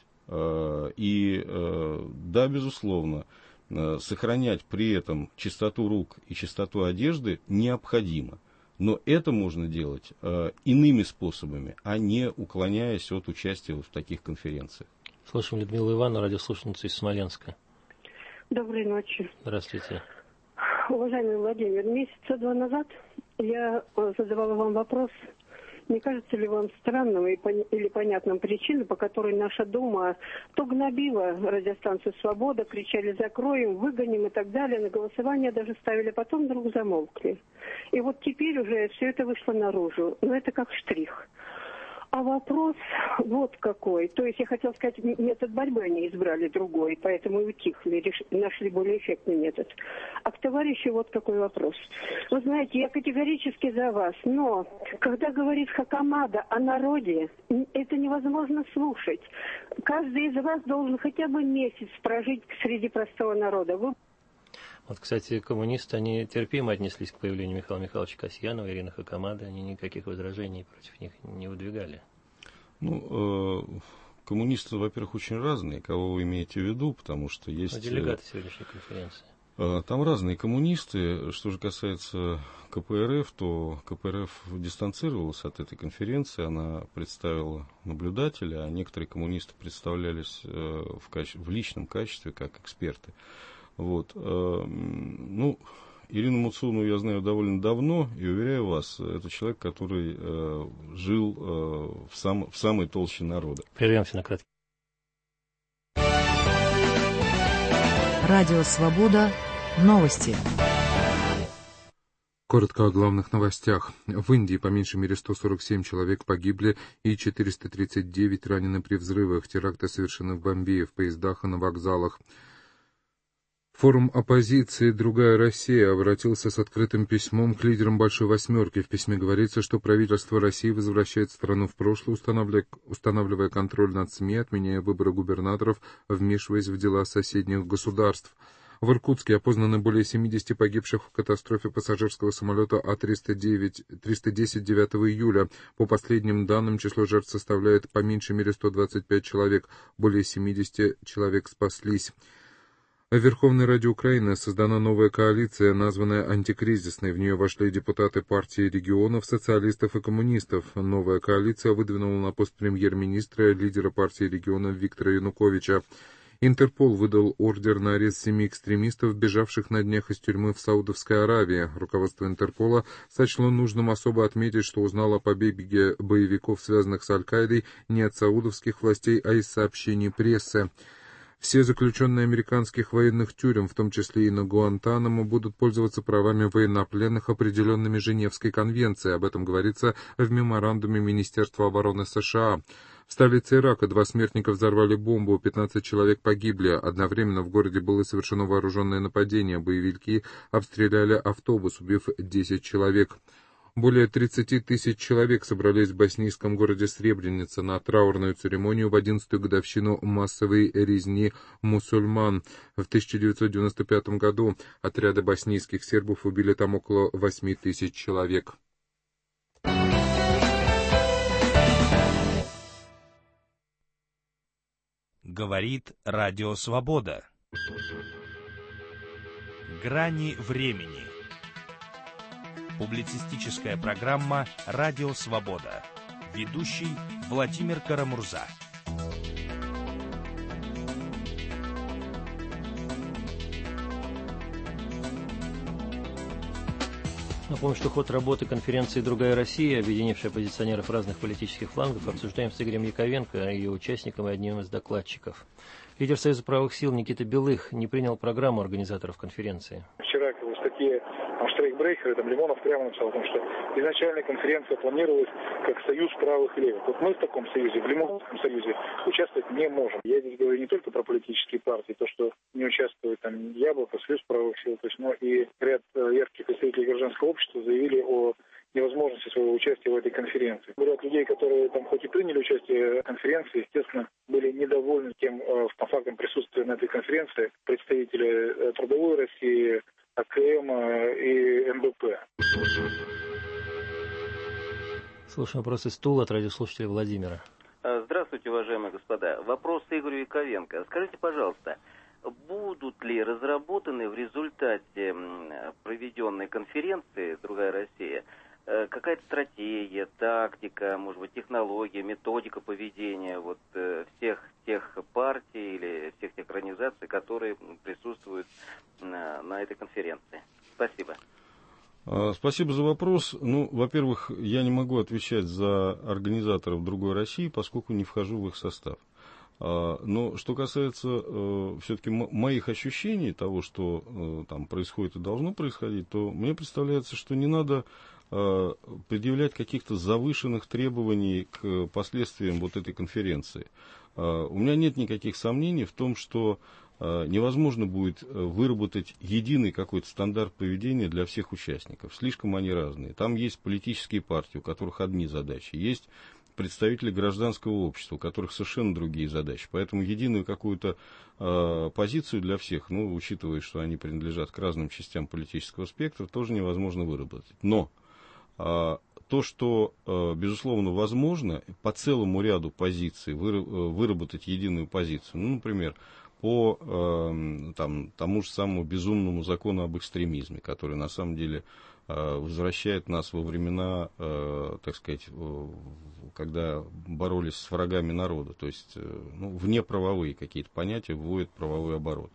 И, да, безусловно, сохранять при этом чистоту рук и чистоту одежды необходимо. Но это можно делать э, иными способами, а не уклоняясь от участия в таких конференциях. Слушаем Людмилу Ивановну, радиослушательницу из Смоленска. Доброй ночи. Здравствуйте. Уважаемый Владимир, месяца два назад я задавала вам вопрос, не кажется ли вам странным или понятным причиной, по которой наша Дума то гнобила радиостанцию «Свобода», кричали «закроем», «выгоним» и так далее, на голосование даже ставили, потом вдруг замолкли. И вот теперь уже все это вышло наружу, но это как штрих. А вопрос вот какой. То есть я хотела сказать, метод борьбы они избрали другой, поэтому и утихли, реш... нашли более эффектный метод. А к товарищу вот какой вопрос. Вы знаете, я категорически за вас, но когда говорит Хакамада о народе, это невозможно слушать. Каждый из вас должен хотя бы месяц прожить среди простого народа. Вы... Вот, кстати, коммунисты, они терпимо отнеслись к появлению Михаила Михайловича Касьянова, Ирины Хакамады, они никаких возражений против них не выдвигали. Ну, э, коммунисты, во-первых, очень разные. Кого вы имеете в виду? Потому что есть... Делегаты сегодняшней конференции. Там разные коммунисты. Что же касается ка пэ эр эф, то ка пэ эр эф дистанцировалась от этой конференции. Она представила наблюдателя, а некоторые коммунисты представлялись в, каче... в личном качестве, как эксперты. Вот. Ну, Ирину Муцунову я знаю довольно давно, и уверяю вас, это человек, который жил в, сам... в самой толще народа. Прервемся на краткий. Радио «Свобода». Новости. Коротко о главных новостях. В Индии по меньшей мере сто сорок семь человек погибли и четыреста тридцать девять ранены при взрывах. Теракты совершены в Бомбее, в поездах и на вокзалах. Форум оппозиции «Другая Россия» обратился с открытым письмом к лидерам «Большой восьмерки». В письме говорится, что правительство России возвращает страну в прошлое, устанавливая, устанавливая контроль над СМИ, отменяя выборы губернаторов, вмешиваясь в дела соседних государств. В Иркутске опознаны более семидесяти погибших в катастрофе пассажирского самолета А триста десять девятого июля. По последним данным, число жертв составляет по меньшей мере сто двадцать пять человек. Более семидесяти человек спаслись. В Верховной Раде Украины создана новая коалиция, названная антикризисной. В нее вошли депутаты партии регионов, социалистов и коммунистов. Новая коалиция выдвинула на пост премьер-министра лидера партии регионов Виктора Януковича. Интерпол выдал ордер на арест семи экстремистов, бежавших на днях из тюрьмы в Саудовской Аравии. Руководство Интерпола сочло нужным особо отметить, что узнало о побеге боевиков, связанных с Аль-Каидой, не от саудовских властей, а из сообщений прессы. Все заключенные американских военных тюрем, в том числе и на Гуантанамо, будут пользоваться правами военнопленных, определенными Женевской конвенцией. Об этом говорится в меморандуме Министерства обороны США. В столице Ирака два смертника взорвали бомбу, пятнадцать человек погибли. Одновременно в городе было совершено вооруженное нападение. Боевики обстреляли автобус, убив десять человек. Более тридцати тысяч человек собрались в боснийском городе Сребреница на траурную церемонию в одиннадцатую годовщину массовой резни мусульман. В тысяча девятьсот девяносто пятом году отряды боснийских сербов убили там около восьми тысяч человек. Говорит Радио Свобода. Грани времени. Публицистическая программа «Радио Свобода». Ведущий Владимир Карамурза. Напомню, что ход работы конференции «Другая Россия», объединившая оппозиционеров разных политических флангов, обсуждаем с Игорем Яковенко, ее участником и одним из докладчиков. Лидер Союза правых сил Никита Белых не принял программу организаторов конференции. Вчера в статье штрейкбрейкера, там Лимонов прямо написал о том, что изначально конференция планировалась как союз правых и левых. Вот мы в таком союзе, в Лимоновском союзе, участвовать не можем. Я здесь говорю не только про политические партии, то, что не участвует там Яблоко, Союз правых сил, то есть, но и ряд ярких представителей гражданского общества заявили о невозможности своего участия в этой конференции. Ряд людей, которые там хоть и приняли участие в конференции, естественно, были недовольны тем э, фактом присутствия на этой конференции представители Трудовой России, А К М и Н Б П. Слушаем вопрос из Тула от радиослушателя Владимира. Здравствуйте, уважаемые господа. Вопрос Игорю Яковенко. Скажите, пожалуйста, будут ли разработаны в результате проведенной конференции «Другая Россия» какая-то стратегия, тактика, может быть, технология, методика поведения вот всех тех партий или всех тех организаций, которые присутствуют на, на этой конференции? Спасибо. Спасибо за вопрос. Ну, во-первых, я не могу отвечать за организаторов «Другой России», поскольку не вхожу в их состав. Но что касается э, все-таки моих ощущений того, что э, там происходит и должно происходить, то мне представляется, что не надо э, предъявлять каких-то завышенных требований к последствиям вот этой конференции. Э, у меня нет никаких сомнений в том, что э, невозможно будет выработать единый какой-то стандарт поведения для всех участников. Слишком они разные. Там есть политические партии, у которых одни задачи, есть представители гражданского общества, у которых совершенно другие задачи. Поэтому единую какую-то э, позицию для всех, ну, учитывая, что они принадлежат к разным частям политического спектра, тоже невозможно выработать. Но э, то, что, безусловно, возможно по целому ряду позиций выработать единую позицию. Ну, например, по там, тому же самому безумному закону об экстремизме, который на самом деле возвращает нас во времена, так сказать, когда боролись с врагами народа, то есть ну, внеправовые какие-то понятия вводят правовой оборот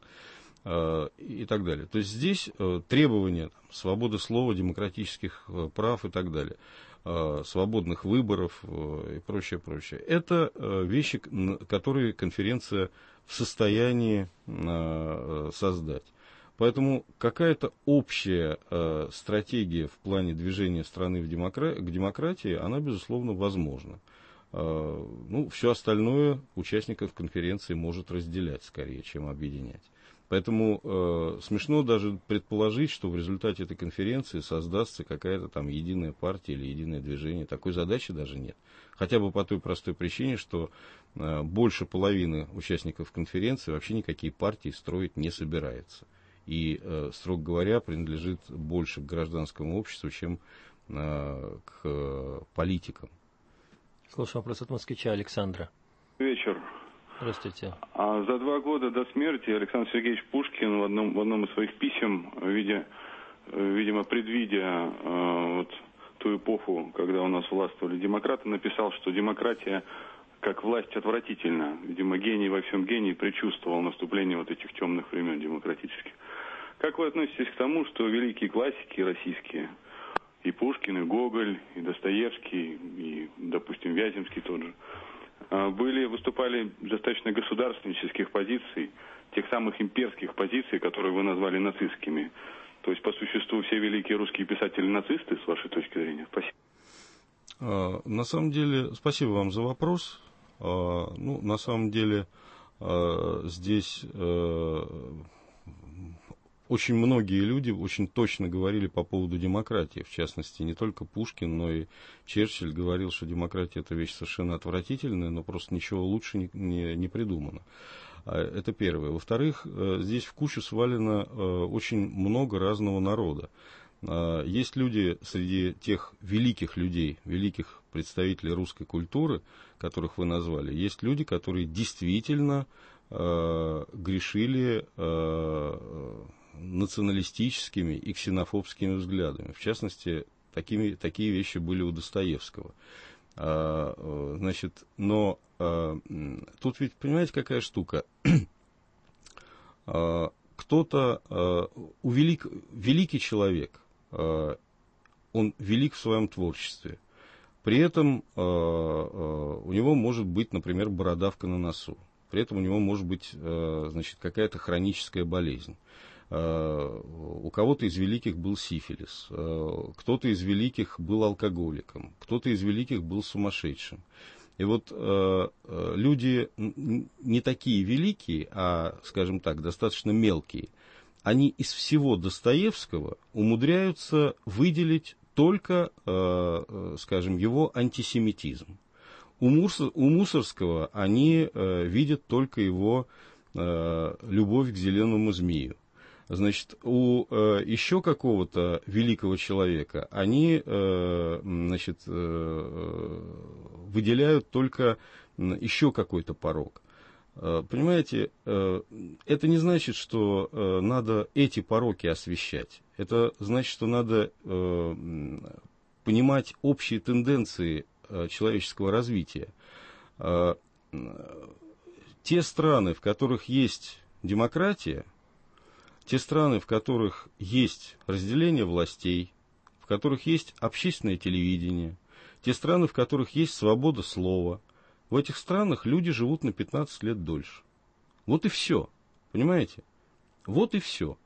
и так далее. То есть здесь требования там, свободы слова, демократических прав и так далее, свободных выборов и прочее, прочее. Это вещи, которые конференция в состоянии создать. Поэтому какая-то общая э, стратегия в плане движения страны в демокра... к демократии, она, безусловно, возможна. Э, ну, все остальное участников конференции может разделять скорее, чем объединять. Поэтому э, смешно даже предположить, что в результате этой конференции создастся какая-то там единая партия или единое движение. Такой задачи даже нет. Хотя бы по той простой причине, что э, больше половины участников конференции вообще никакие партии строить не собирается. И, э, строго говоря, принадлежит больше к гражданскому обществу, чем э, к э, политикам. Слушаю вопрос от москвича Александра. Вечер. Здравствуйте. А за два года до смерти Александр Сергеевич Пушкин в одном, в одном из своих писем, видя, видимо, предвидя э, вот, ту эпоху, когда у нас властвовали демократы, написал, что демократия как власть отвратительна. Видимо, гений во всем гении предчувствовал наступление вот этих темных времен демократических. Как вы относитесь к тому, что великие классики российские, и Пушкин, и Гоголь, и Достоевский, и, допустим, Вяземский тот же, были, выступали достаточно государственнических позиций, тех самых имперских позиций, которые вы назвали нацистскими? То есть, по существу, все великие русские писатели нацисты, с вашей точки зрения? Спасибо. На самом деле, спасибо вам за вопрос. Ну, на самом деле, здесь очень многие люди очень точно говорили по поводу демократии. В частности, не только Пушкин, но и Черчилль говорил, что демократия – это вещь совершенно отвратительная, но просто ничего лучше не, не, не придумано. Это первое. Во-вторых, здесь в кучу свалено очень много разного народа. Есть люди среди тех великих людей, великих представителей русской культуры, которых вы назвали, есть люди, которые действительно грешили националистическими и ксенофобскими взглядами. В частности, такими, такие вещи были у Достоевского. А, значит, но а, тут ведь, понимаете, какая штука? а, кто-то, а, у велик, великий человек, а, он велик в своем творчестве. При этом а, а, у него может быть, например, бородавка на носу. При этом у него может быть, а, значит, какая-то хроническая болезнь. У кого-то из великих был сифилис, кто-то из великих был алкоголиком, кто-то из великих был сумасшедшим. И вот люди не такие великие, а, скажем так, достаточно мелкие, они из всего Достоевского умудряются выделить только, скажем, его антисемитизм. У Мусорского они видят только его любовь к зеленому змею. Значит, у э, еще какого-то великого человека они э, значит, э, выделяют только еще какой-то порок. Э, понимаете, э, это не значит, что э, надо эти пороки освещать. Это значит, что надо э, понимать общие тенденции э, человеческого развития. Э, те страны, в которых есть демократия, те страны, в которых есть разделение властей, в которых есть общественное телевидение, те страны, в которых есть свобода слова, в этих странах люди живут на пятнадцать лет дольше. Вот и все. Понимаете? Вот и все.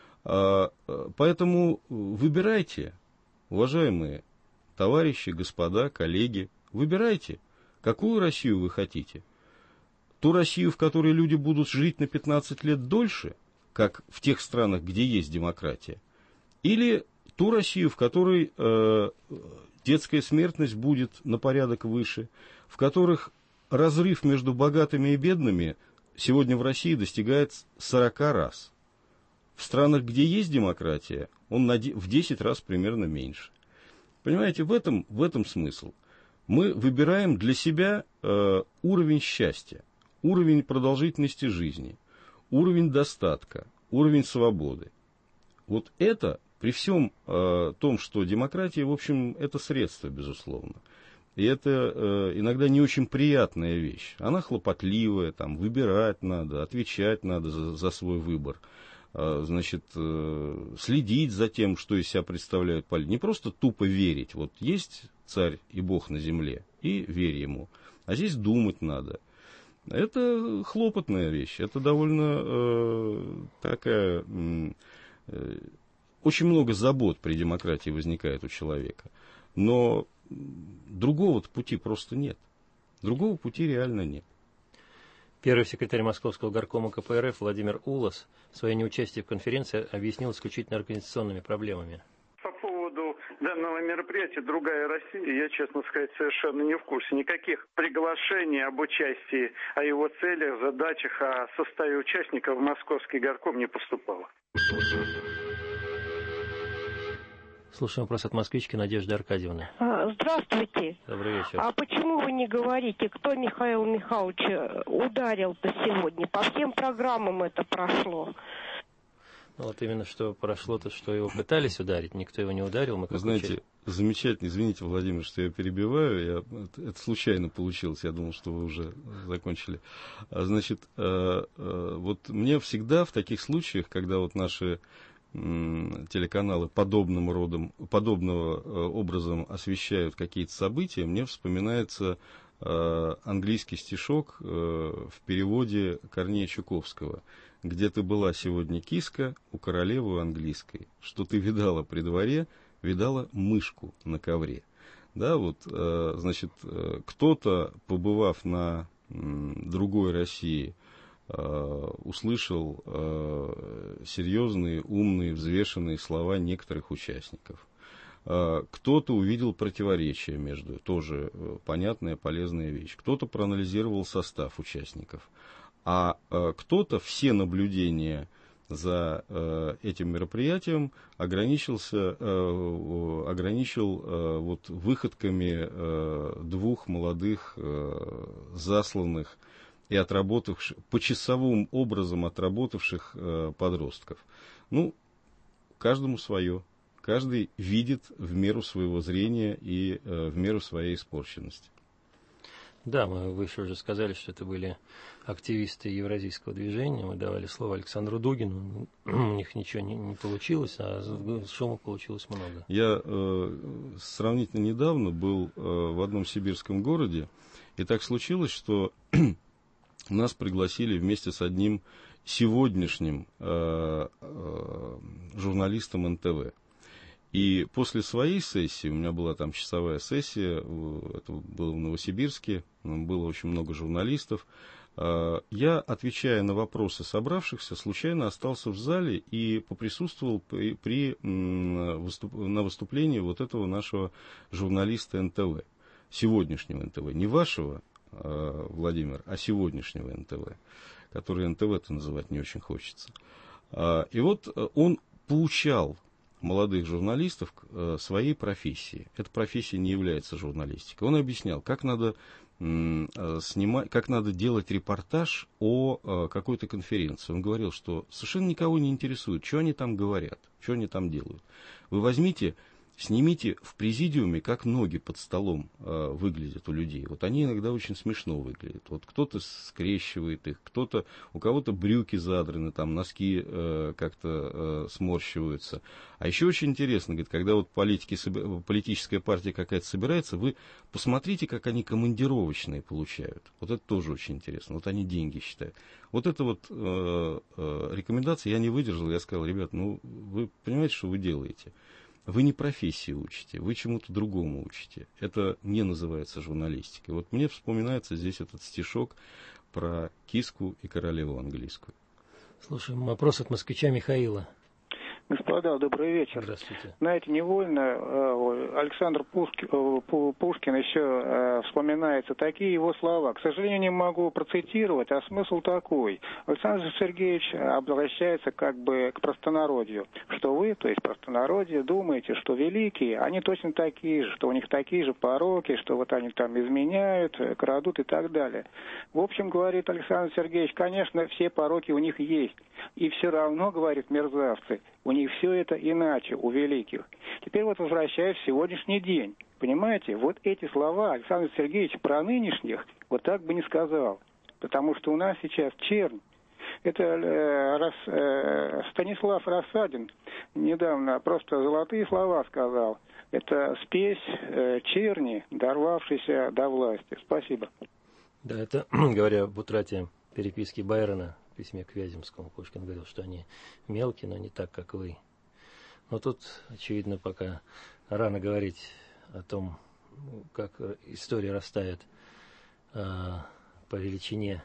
Поэтому выбирайте, уважаемые товарищи, господа, коллеги, выбирайте, какую Россию вы хотите. Ту Россию, в которой люди будут жить на пятнадцать лет дольше, как в тех странах, где есть демократия, или ту Россию, в которой э, детская смертность будет на порядок выше, в которых разрыв между богатыми и бедными сегодня в России достигает сорок раз. В странах, где есть демократия, он на, в десять раз примерно меньше. Понимаете, в этом, в этом смысл. Мы выбираем для себя э, уровень счастья, уровень продолжительности жизни, уровень достатка, уровень свободы. Вот это, при всем э, том, что демократия, в общем, это средство, безусловно. И это э, иногда не очень приятная вещь. Она хлопотливая, там, выбирать надо, отвечать надо за, за свой выбор. Э, значит, э, следить за тем, что из себя представляют политики. Не просто тупо верить. Вот есть царь и Бог на земле, и верь ему. А здесь думать надо. Это хлопотная вещь. Это довольно э, такая... Э, очень много забот при демократии возникает у человека. Но другого пути просто нет. Другого пути реально нет. Первый секретарь Московского горкома ка пэ эр эф Владимир Улас свое неучастие в конференции объяснил исключительно организационными проблемами. По поводу данного мероприятия «Другая Россия», я, честно сказать, совершенно не в курсе. Никаких приглашений об участии, о его целях, задачах, о составе участников в Московский горком не поступало. Слушаем вопрос от москвички Надежды Аркадьевны. Здравствуйте. Добрый вечер. А почему вы не говорите, кто Михаил Михайлович ударил-то сегодня? По всем программам это прошло. Ну, вот именно что прошло-то, что его пытались ударить, никто его не ударил. Мы Вы знаете, учили. Замечательно, извините, Владимир, что я перебиваю, я, это, это случайно получилось, я думал, что вы уже закончили. Значит, э, э, вот мне всегда в таких случаях, когда вот наши телеканалы подобным родом, подобного образом освещают какие-то события, мне вспоминается э, английский стишок э, в переводе Корнея Чуковского. «Где ты была сегодня, киска, у королевы английской? Что ты видала при дворе, видала мышку на ковре». Да, вот, э, значит, э, кто-то, побывав на э, другой России, услышал э, серьезные, умные, взвешенные слова некоторых участников. Э, кто-то увидел противоречия между, тоже э, понятная, полезная вещь. Кто-то проанализировал состав участников. А э, кто-то все наблюдения за э, этим мероприятием ограничился, э, ограничил э, вот, выходками э, двух молодых, э, засланных и отработавших, почасовым образом отработавших э, подростков. Ну, каждому свое. Каждый видит в меру своего зрения и э, в меру своей испорченности. Да, мы выше уже сказали, что это были активисты Евразийского движения. Мы давали слово Александру Дугину. У них ничего не, не получилось, а шума получилось много. Я э, сравнительно недавно был э, в одном сибирском городе, и так случилось, что нас пригласили вместе с одним сегодняшним э, э, журналистом эн тэ вэ. И после своей сессии, у меня была там часовая сессия, это было в Новосибирске, было очень много журналистов, э, я, отвечая на вопросы собравшихся, случайно остался в зале и поприсутствовал при, при, выступ, на выступлении вот этого нашего журналиста эн тэ вэ, сегодняшнего эн тэ вэ, не вашего, Владимир, а сегодняшнего эн тэ вэ, который эн тэ вэ-то называть не очень хочется. И вот он поучал молодых журналистов своей профессии. Эта профессия не является журналистикой. Он объяснял, как надо снимать, как надо делать репортаж о какой-то конференции. Он говорил, что совершенно никого не интересует, что они там говорят, что они там делают. Вы возьмите, снимите в президиуме, как ноги под столом э, выглядят у людей. Вот они иногда очень смешно выглядят. Вот кто-то скрещивает их, кто-то, у кого-то брюки задраны, там носки э, как-то э, сморщиваются. А еще очень интересно, говорит, когда вот политики, политическая партия какая-то собирается, вы посмотрите, как они командировочные получают. Вот это тоже очень интересно. Вот они деньги считают. Вот это вот э, э, рекомендация я не выдержал. Я сказал, ребят, ну вы понимаете, что вы делаете? Вы не профессии учите, вы чему-то другому учите. Это не называется журналистикой. Вот мне вспоминается здесь этот стишок про киску и королеву английскую. Слушаем вопрос от москвича Михаила. Господа, добрый вечер. Здравствуйте. Знаете, невольно Александр Пушкин, Пушкин еще вспоминается такие его слова. К сожалению, не могу процитировать, а смысл такой. Александр Сергеевич обращается как бы к простонародью, что вы, то есть простонародье, думаете, что великие, они точно такие же, что у них такие же пороки, что вот они там изменяют, крадут и так далее. В общем, говорит Александр Сергеевич, конечно, все пороки у них есть. И все равно, говорит, мерзавцы, у них все это иначе, у великих. Теперь вот возвращаясь в сегодняшний день. Понимаете, вот эти слова Александр Сергеевич про нынешних вот так бы не сказал. Потому что у нас сейчас чернь. Это э, Рас, э, Станислав Рассадин недавно просто золотые слова сказал. Это спесь э, черни, дорвавшейся до власти. Спасибо. Да, это, говоря об утрате переписки Байрона в письме к Вяземскому, Пушкин говорил, что они мелкие, но не так, как вы. Но тут, очевидно, пока рано говорить о том, как история растает э, по величине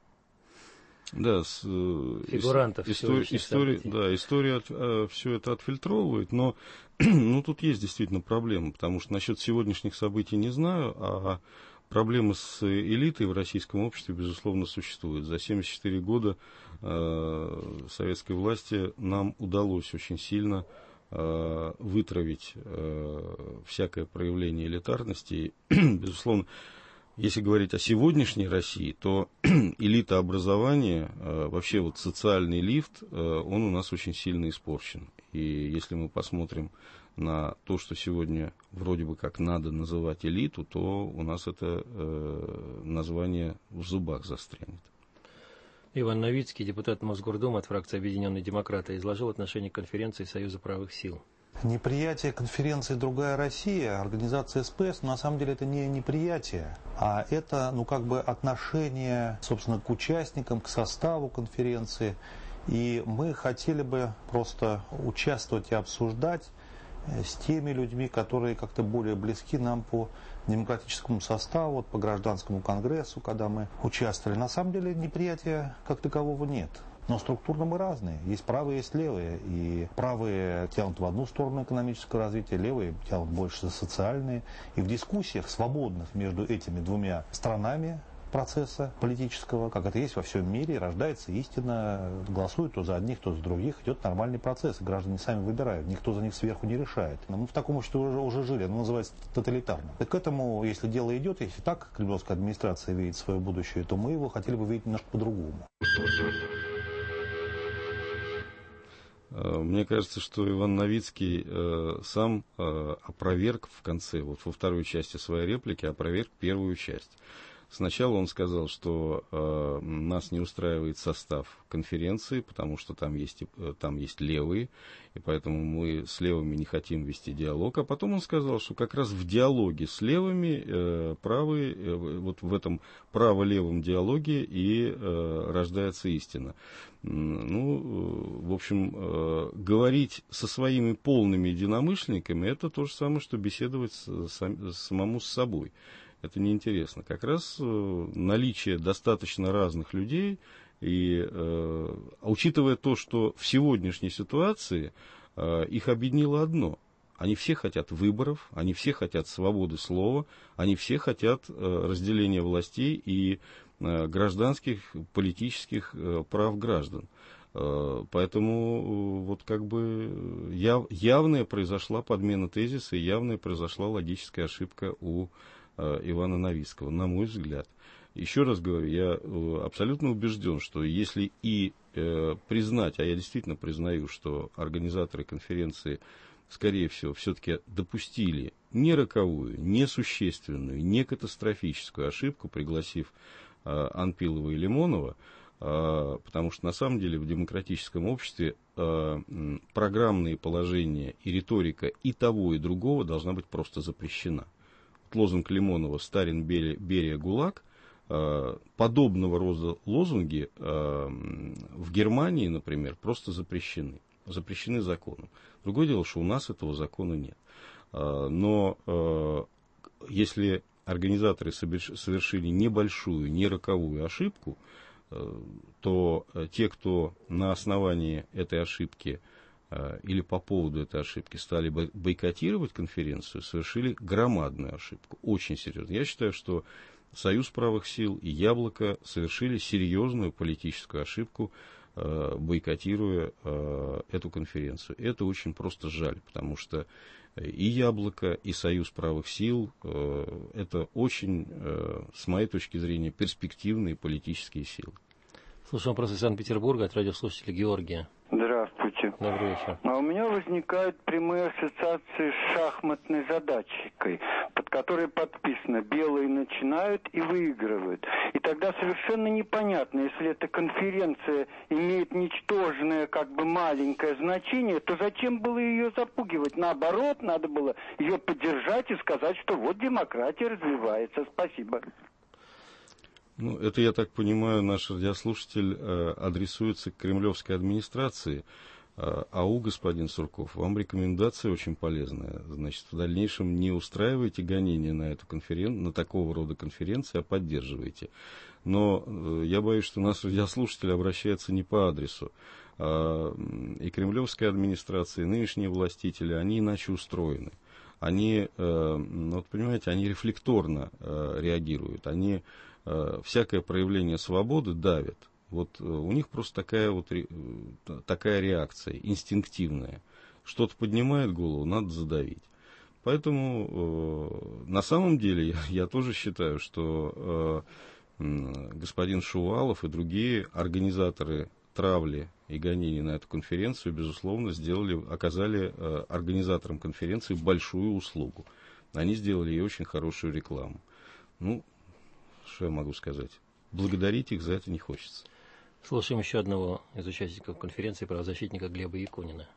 да, с, фигурантов. История, история, да, история э, все это отфильтровывает, но ну, тут есть действительно проблема, потому что насчет сегодняшних событий не знаю, а проблемы с элитой в российском обществе, безусловно, существуют. За семьдесят четыре года э, советской власти нам удалось очень сильно э, вытравить э, всякое проявление элитарности. Безусловно, если говорить о сегодняшней России, то элита образования, э, вообще вот социальный лифт, э, он у нас очень сильно испорчен. И если мы посмотрим на то, что сегодня вроде бы как надо называть элиту, то у нас это э, название в зубах застрянет. Иван Новицкий, депутат Мосгордумы от фракции «Объединенные демократы», изложил отношение к конференции Союза правых сил. Неприятие конференции «Другая Россия», организации СПС, на самом деле это не неприятие, а это, ну, как бы отношение, собственно, к участникам, к составу конференции. И мы хотели бы просто участвовать и обсуждать с теми людьми, которые как-то более близки нам по демократическому составу, вот по гражданскому конгрессу, когда мы участвовали. На самом деле неприятия как такового нет. Но структурно мы разные. Есть правые, есть левые. И правые тянут в одну сторону экономическое развитие, левые тянут больше социальные. И в дискуссиях свободных между этими двумя странами процесса политического, как это есть во всем мире, рождается истина, голосуют то за одних, то за других, идет нормальный процесс, граждане сами выбирают, никто за них сверху не решает. Но мы в таком обществе уже, уже жили, оно называется тоталитарно. И к этому, если дело идет, если так кремлевская администрация видит свое будущее, то мы его хотели бы видеть немножко по-другому. Мне кажется, что Иван Новицкий э, сам э, опроверг в конце, вот во второй части своей реплики, опроверг первую часть. Сначала он сказал, что э, нас не устраивает состав конференции, потому что там есть, там есть левые, и поэтому мы с левыми не хотим вести диалог. А потом он сказал, что как раз в диалоге с левыми э, правые, э, вот в этом право-левом диалоге и э, рождается истина. Ну, в общем, э, говорить со своими полными единомышленниками, это то же самое, что беседовать с, сам, самому с собой. Это неинтересно. Как раз э, наличие достаточно разных людей, и э, учитывая то, что в сегодняшней ситуации э, их объединило одно. Они все хотят выборов, они все хотят свободы слова, они все хотят э, разделения властей и э, гражданских, политических э, прав граждан. Э, поэтому э, вот как бы яв, явная произошла подмена тезиса, и явная произошла логическая ошибка у Ивана Новицкого, на мой взгляд. Еще раз говорю, я абсолютно убежден, что если и э, признать, а я действительно признаю, что организаторы конференции, скорее всего, все-таки допустили не роковую, не существенную, не катастрофическую ошибку, пригласив э, Анпилова и Лимонова, э, потому что на самом деле в демократическом обществе э, программные положения и риторика и того, и другого должна быть просто запрещена. Лозунг Лимонова «Сталин, Берия, ГУЛАГ», подобного рода лозунги в Германии, например, просто запрещены. Запрещены законом. Другое дело, что у нас этого закона нет. Но если организаторы совершили небольшую, не роковую ошибку, то те, кто на основании этой ошибки или по поводу этой ошибки стали бойкотировать конференцию, совершили громадную ошибку, очень серьезную. Я считаю, что Союз правых сил и Яблоко совершили серьезную политическую ошибку, бойкотируя эту конференцию. Это очень просто жаль, потому что и Яблоко, и Союз правых сил – это очень, с моей точки зрения, перспективные политические силы. Слушаем вопрос из Санкт-Петербурга от радиослушателя Георгия. Здравствуйте. Добрый вечер. А у меня возникают прямые ассоциации с шахматной задачкой, под которой подписано «белые начинают и выигрывают». И тогда совершенно непонятно, если эта конференция имеет ничтожное, как бы маленькое значение, то зачем было ее запугивать? Наоборот, надо было ее поддержать и сказать, что вот демократия развивается. Спасибо. Ну, это, я так понимаю, наш радиослушатель э, адресуется к кремлевской администрации. Э, АУ, господин Сурков, вам рекомендация очень полезная. Значит, в дальнейшем не устраивайте гонения на эту конференцию, на такого рода конференции, а поддерживайте. Но э, я боюсь, что наш радиослушатель обращается не по адресу. Э, и кремлевская администрация, и нынешние властители, они иначе устроены. Они, э, вот понимаете, они рефлекторно э, реагируют. Они всякое проявление свободы давит. Вот у них просто такая вот такая реакция, инстинктивная. Что-то поднимает голову, надо задавить. Поэтому на самом деле я, я тоже считаю, что господин Шувалов и другие организаторы травли и гонений на эту конференцию, безусловно, сделали, оказали организаторам конференции большую услугу. Они сделали ей очень хорошую рекламу. Ну, что я могу сказать? Благодарить их за это не хочется. Слушаем еще одного из участников конференции правозащитника Глеба Якунина.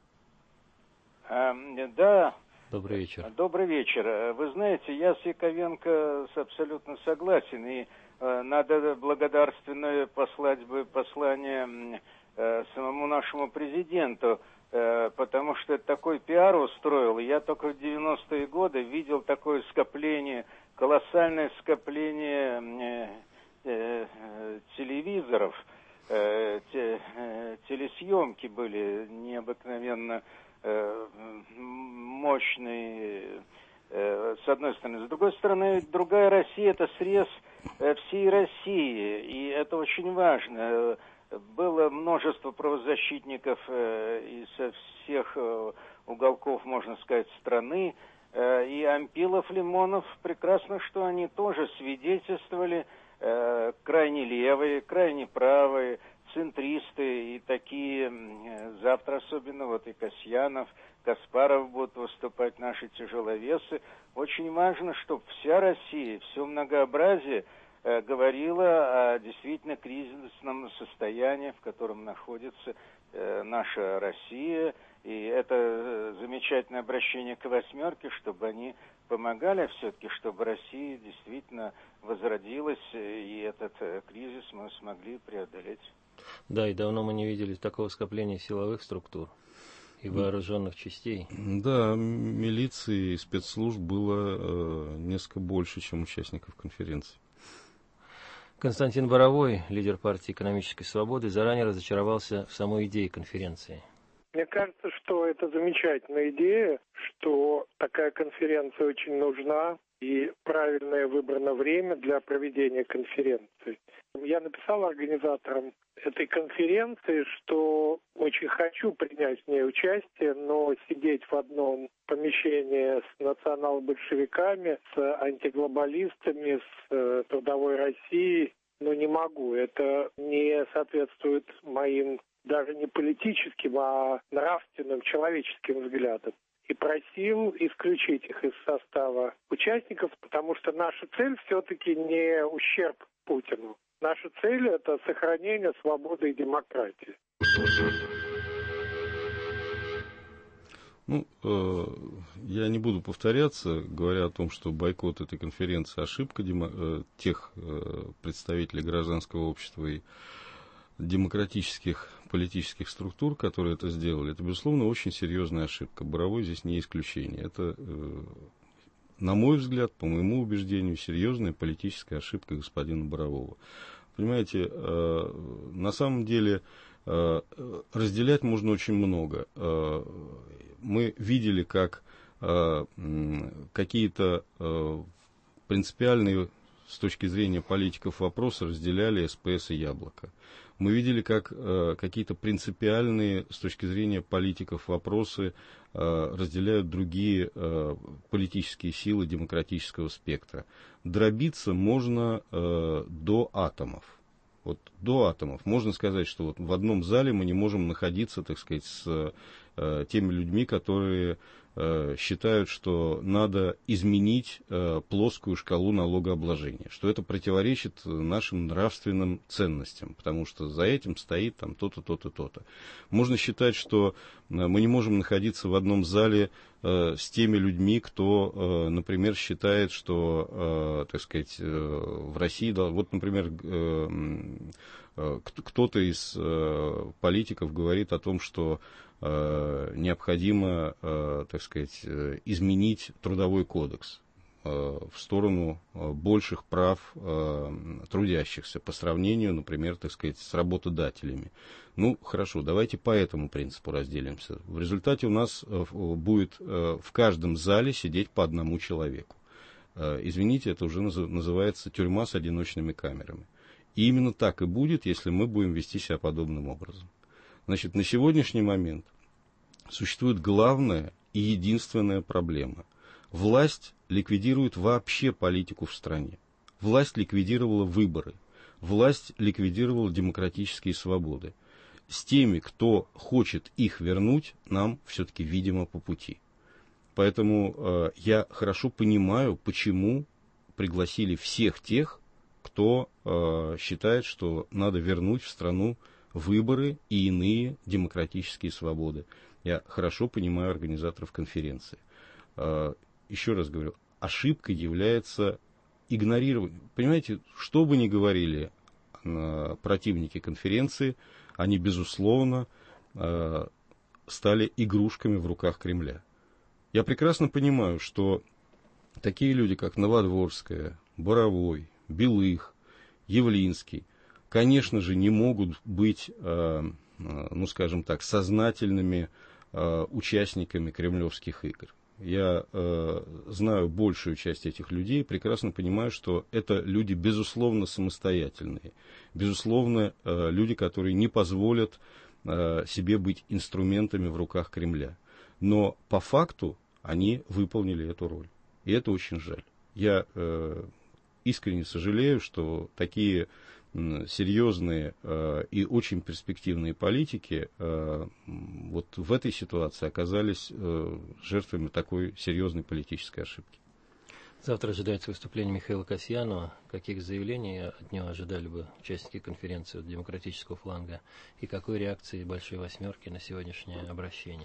А, да. Добрый вечер. Добрый вечер. Вы знаете, я с Яковенко абсолютно согласен. И э, надо благодарственное послать бы послание э, самому нашему президенту, э, потому что такой пиар устроил. Я только в девяностые годы видел такое скопление, колоссальное скопление э, э, телевизоров, э, те, э, телесъемки были необыкновенно э, мощные, э, с одной стороны. С другой стороны, другая Россия – это срез э, всей России, и это очень важно. Было множество правозащитников э, из всех э, уголков, можно сказать, страны. И Ампилов, Лимонов, прекрасно, что они тоже свидетельствовали, э, крайне левые, крайне правые, центристы и такие, э, завтра особенно, вот и Касьянов, Каспаров будут выступать, наши тяжеловесы. Очень важно, чтобы вся Россия, все многообразие э, говорило о действительно кризисном состоянии, в котором находится э, наша Россия. И это замечательное обращение к «восьмерке», чтобы они помогали все-таки, чтобы Россия действительно возродилась, и этот кризис мы смогли преодолеть. Да, и давно мы не видели такого скопления силовых структур и вооруженных частей. Да, милиции и спецслужб было э, несколько больше, чем участников конференции. Константин Боровой, лидер партии «Экономической свободы», заранее разочаровался в самой идее конференции. Мне кажется, что это замечательная идея, что такая конференция очень нужна и правильное выбрано время для проведения конференции. Я написал организаторам этой конференции, что очень хочу принять в ней участие, но сидеть в одном помещении с национал-большевиками, с антиглобалистами, с трудовой Россией, ну не могу. Это не соответствует моим даже не политическим, а нравственным, человеческим взглядам. И просил исключить их из состава участников, потому что наша цель все-таки не ущерб Путину. Наша цель – это сохранение свободы и демократии. Ну, э, я не буду повторяться, говоря о том, что бойкот этой конференции – ошибка демо, э, тех э, представителей гражданского общества и демократических политических структур, которые это сделали. Это, безусловно, очень серьезная ошибка. Боровой здесь не исключение. Это, э, на мой взгляд, по моему убеждению, серьезная политическая ошибка господина Борового. Понимаете, э, на самом деле разделять можно очень много. Мы видели, как какие-то принципиальные с точки зрения политиков вопросы разделяли СПС и Яблоко. Мы видели, как э, какие-то принципиальные с точки зрения политиков вопросы э, разделяют другие э, политические силы демократического спектра. Дробиться можно э, до атомов. Вот до атомов. Можно сказать, что вот в одном зале мы не можем находиться, так сказать, с э, теми людьми, которые э, считают, что надо изменить э, плоскую шкалу налогообложения, что это противоречит нашим нравственным ценностям, потому что за этим стоит там то-то, то-то, то-то. Можно считать, что э, мы не можем находиться в одном зале э, с теми людьми, кто, э, например, считает, что, э, так сказать, э, в России, да, вот, например, э, кто-то из э, политиков говорит о том, что э, необходимо, э, так сказать, изменить трудовой кодекс э, в сторону э, больших прав э, трудящихся по сравнению, например, так сказать, с работодателями. Ну, хорошо, давайте по этому принципу разделимся. В результате у нас э, будет э, в каждом зале сидеть по одному человеку. Э, извините, это уже называется тюрьма с одиночными камерами. И именно так и будет, если мы будем вести себя подобным образом. Значит, на сегодняшний момент существует главная и единственная проблема. Власть ликвидирует вообще политику в стране. Власть ликвидировала выборы. Власть ликвидировала демократические свободы. С теми, кто хочет их вернуть, нам все-таки, видимо, по пути. Поэтому э, я хорошо понимаю, почему пригласили всех тех, кто э, считает, что надо вернуть в страну выборы и иные демократические свободы. Я хорошо понимаю организаторов конференции. Э, еще раз говорю, ошибкой является игнорирование. Понимаете, что бы ни говорили э, противники конференции, они, безусловно, э, стали игрушками в руках Кремля. Я прекрасно понимаю, что такие люди, как Новодворская, Боровой, Белых, Явлинский, конечно же, не могут быть, э, ну, скажем так, сознательными э, участниками кремлевских игр. Я э, знаю большую часть этих людей, прекрасно понимаю, что это люди, безусловно, самостоятельные, безусловно, э, люди, которые не позволят э, себе быть инструментами в руках Кремля. Но по факту они выполнили эту роль, и это очень жаль. Я э, искренне сожалею, что такие м, серьезные э, и очень перспективные политики э, вот в этой ситуации оказались э, жертвами такой серьезной политической ошибки. Завтра ожидается выступление Михаила Касьянова. Каких заявлений от него ожидали бы участники конференции от демократического фланга? И какой реакции Большой Восьмерки на сегодняшнее обращение?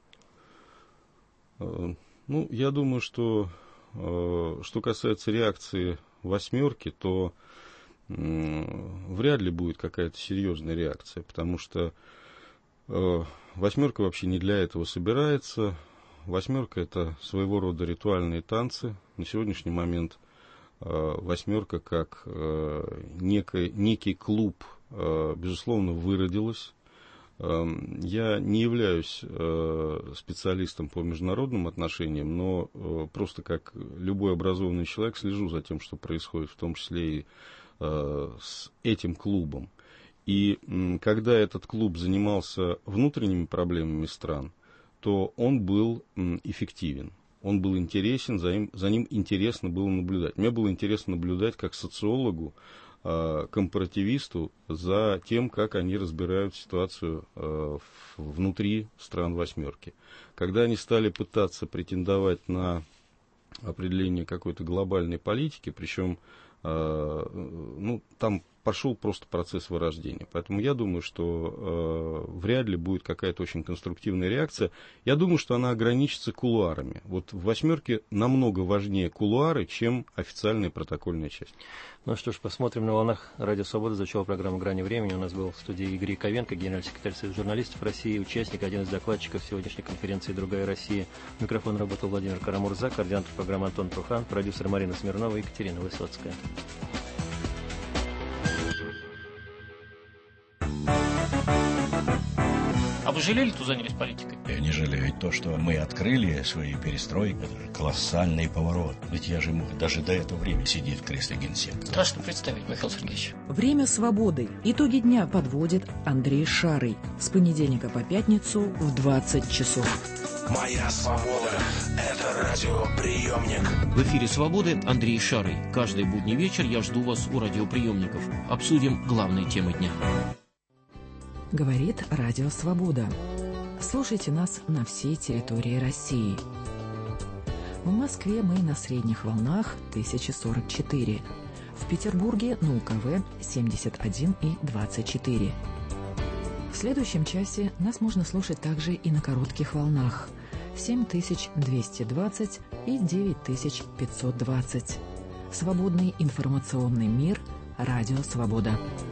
Э, ну, я думаю, что э, что касается реакции Восьмерки, то э, вряд ли будет какая-то серьезная реакция, потому что э, Восьмерка вообще не для этого собирается. Восьмерка — это своего рода ритуальные танцы. На сегодняшний момент э, Восьмерка как э, некий, некий клуб, э, безусловно, выродилась. Э, я не являюсь э, специалистом по международным отношениям, но э, просто как любой образованный человек слежу за тем, что происходит, в том числе и э, с этим клубом. И э, когда этот клуб занимался внутренними проблемами стран, то он был эффективен, он был интересен, за ним, за ним интересно было наблюдать. Мне было интересно наблюдать как социологу, э, компаративисту за тем, как они разбирают ситуацию э, внутри стран Восьмерки. Когда они стали пытаться претендовать на определение какой-то глобальной политики, причем э, ну, там пошел просто процесс вырождения. Поэтому я думаю, что э, вряд ли будет какая-то очень конструктивная реакция. Я думаю, что она ограничится кулуарами. Вот в «Восьмерке» намного важнее кулуары, чем официальная протокольная часть. Ну что ж, посмотрим на волнах Радио Свобода. Звучала программа «Грани времени». У нас был в студии Игорь Яковенко, генеральный секретарь Союза журналистов России, участник, один из докладчиков сегодняшней конференции «Другая Россия». Микрофон работал Владимир Карамурза, координатор программы Антон Трухан, продюсер Марина Смирнова и Екатерина Высоцкая. А вы жалели, что занялись политикой? Я не жалею. Ведь то, что мы открыли свою перестройку, это же колоссальный поворот. Ведь я же мог даже до этого времени сидеть в кресле генсека. Страшно представить, Михаил Сергеевич. Время свободы. Итоги дня подводит Андрей Шарый. С понедельника по пятницу в двадцать часов. Моя свобода – это радиоприемник. В эфире «Свободы» Андрей Шарый. Каждый будний вечер я жду вас у радиоприемников. Обсудим главные темы дня. Говорит Радио Свобода. Слушайте нас на всей территории России. В Москве мы на средних волнах тысяча сорок четыре. В Петербурге на У К В семьдесят один и двадцать четыре. В следующем часе нас можно слушать также и на коротких волнах семь тысяч двести двадцать и девять тысяч пятьсот двадцать. Свободный информационный мир. Радио Свобода.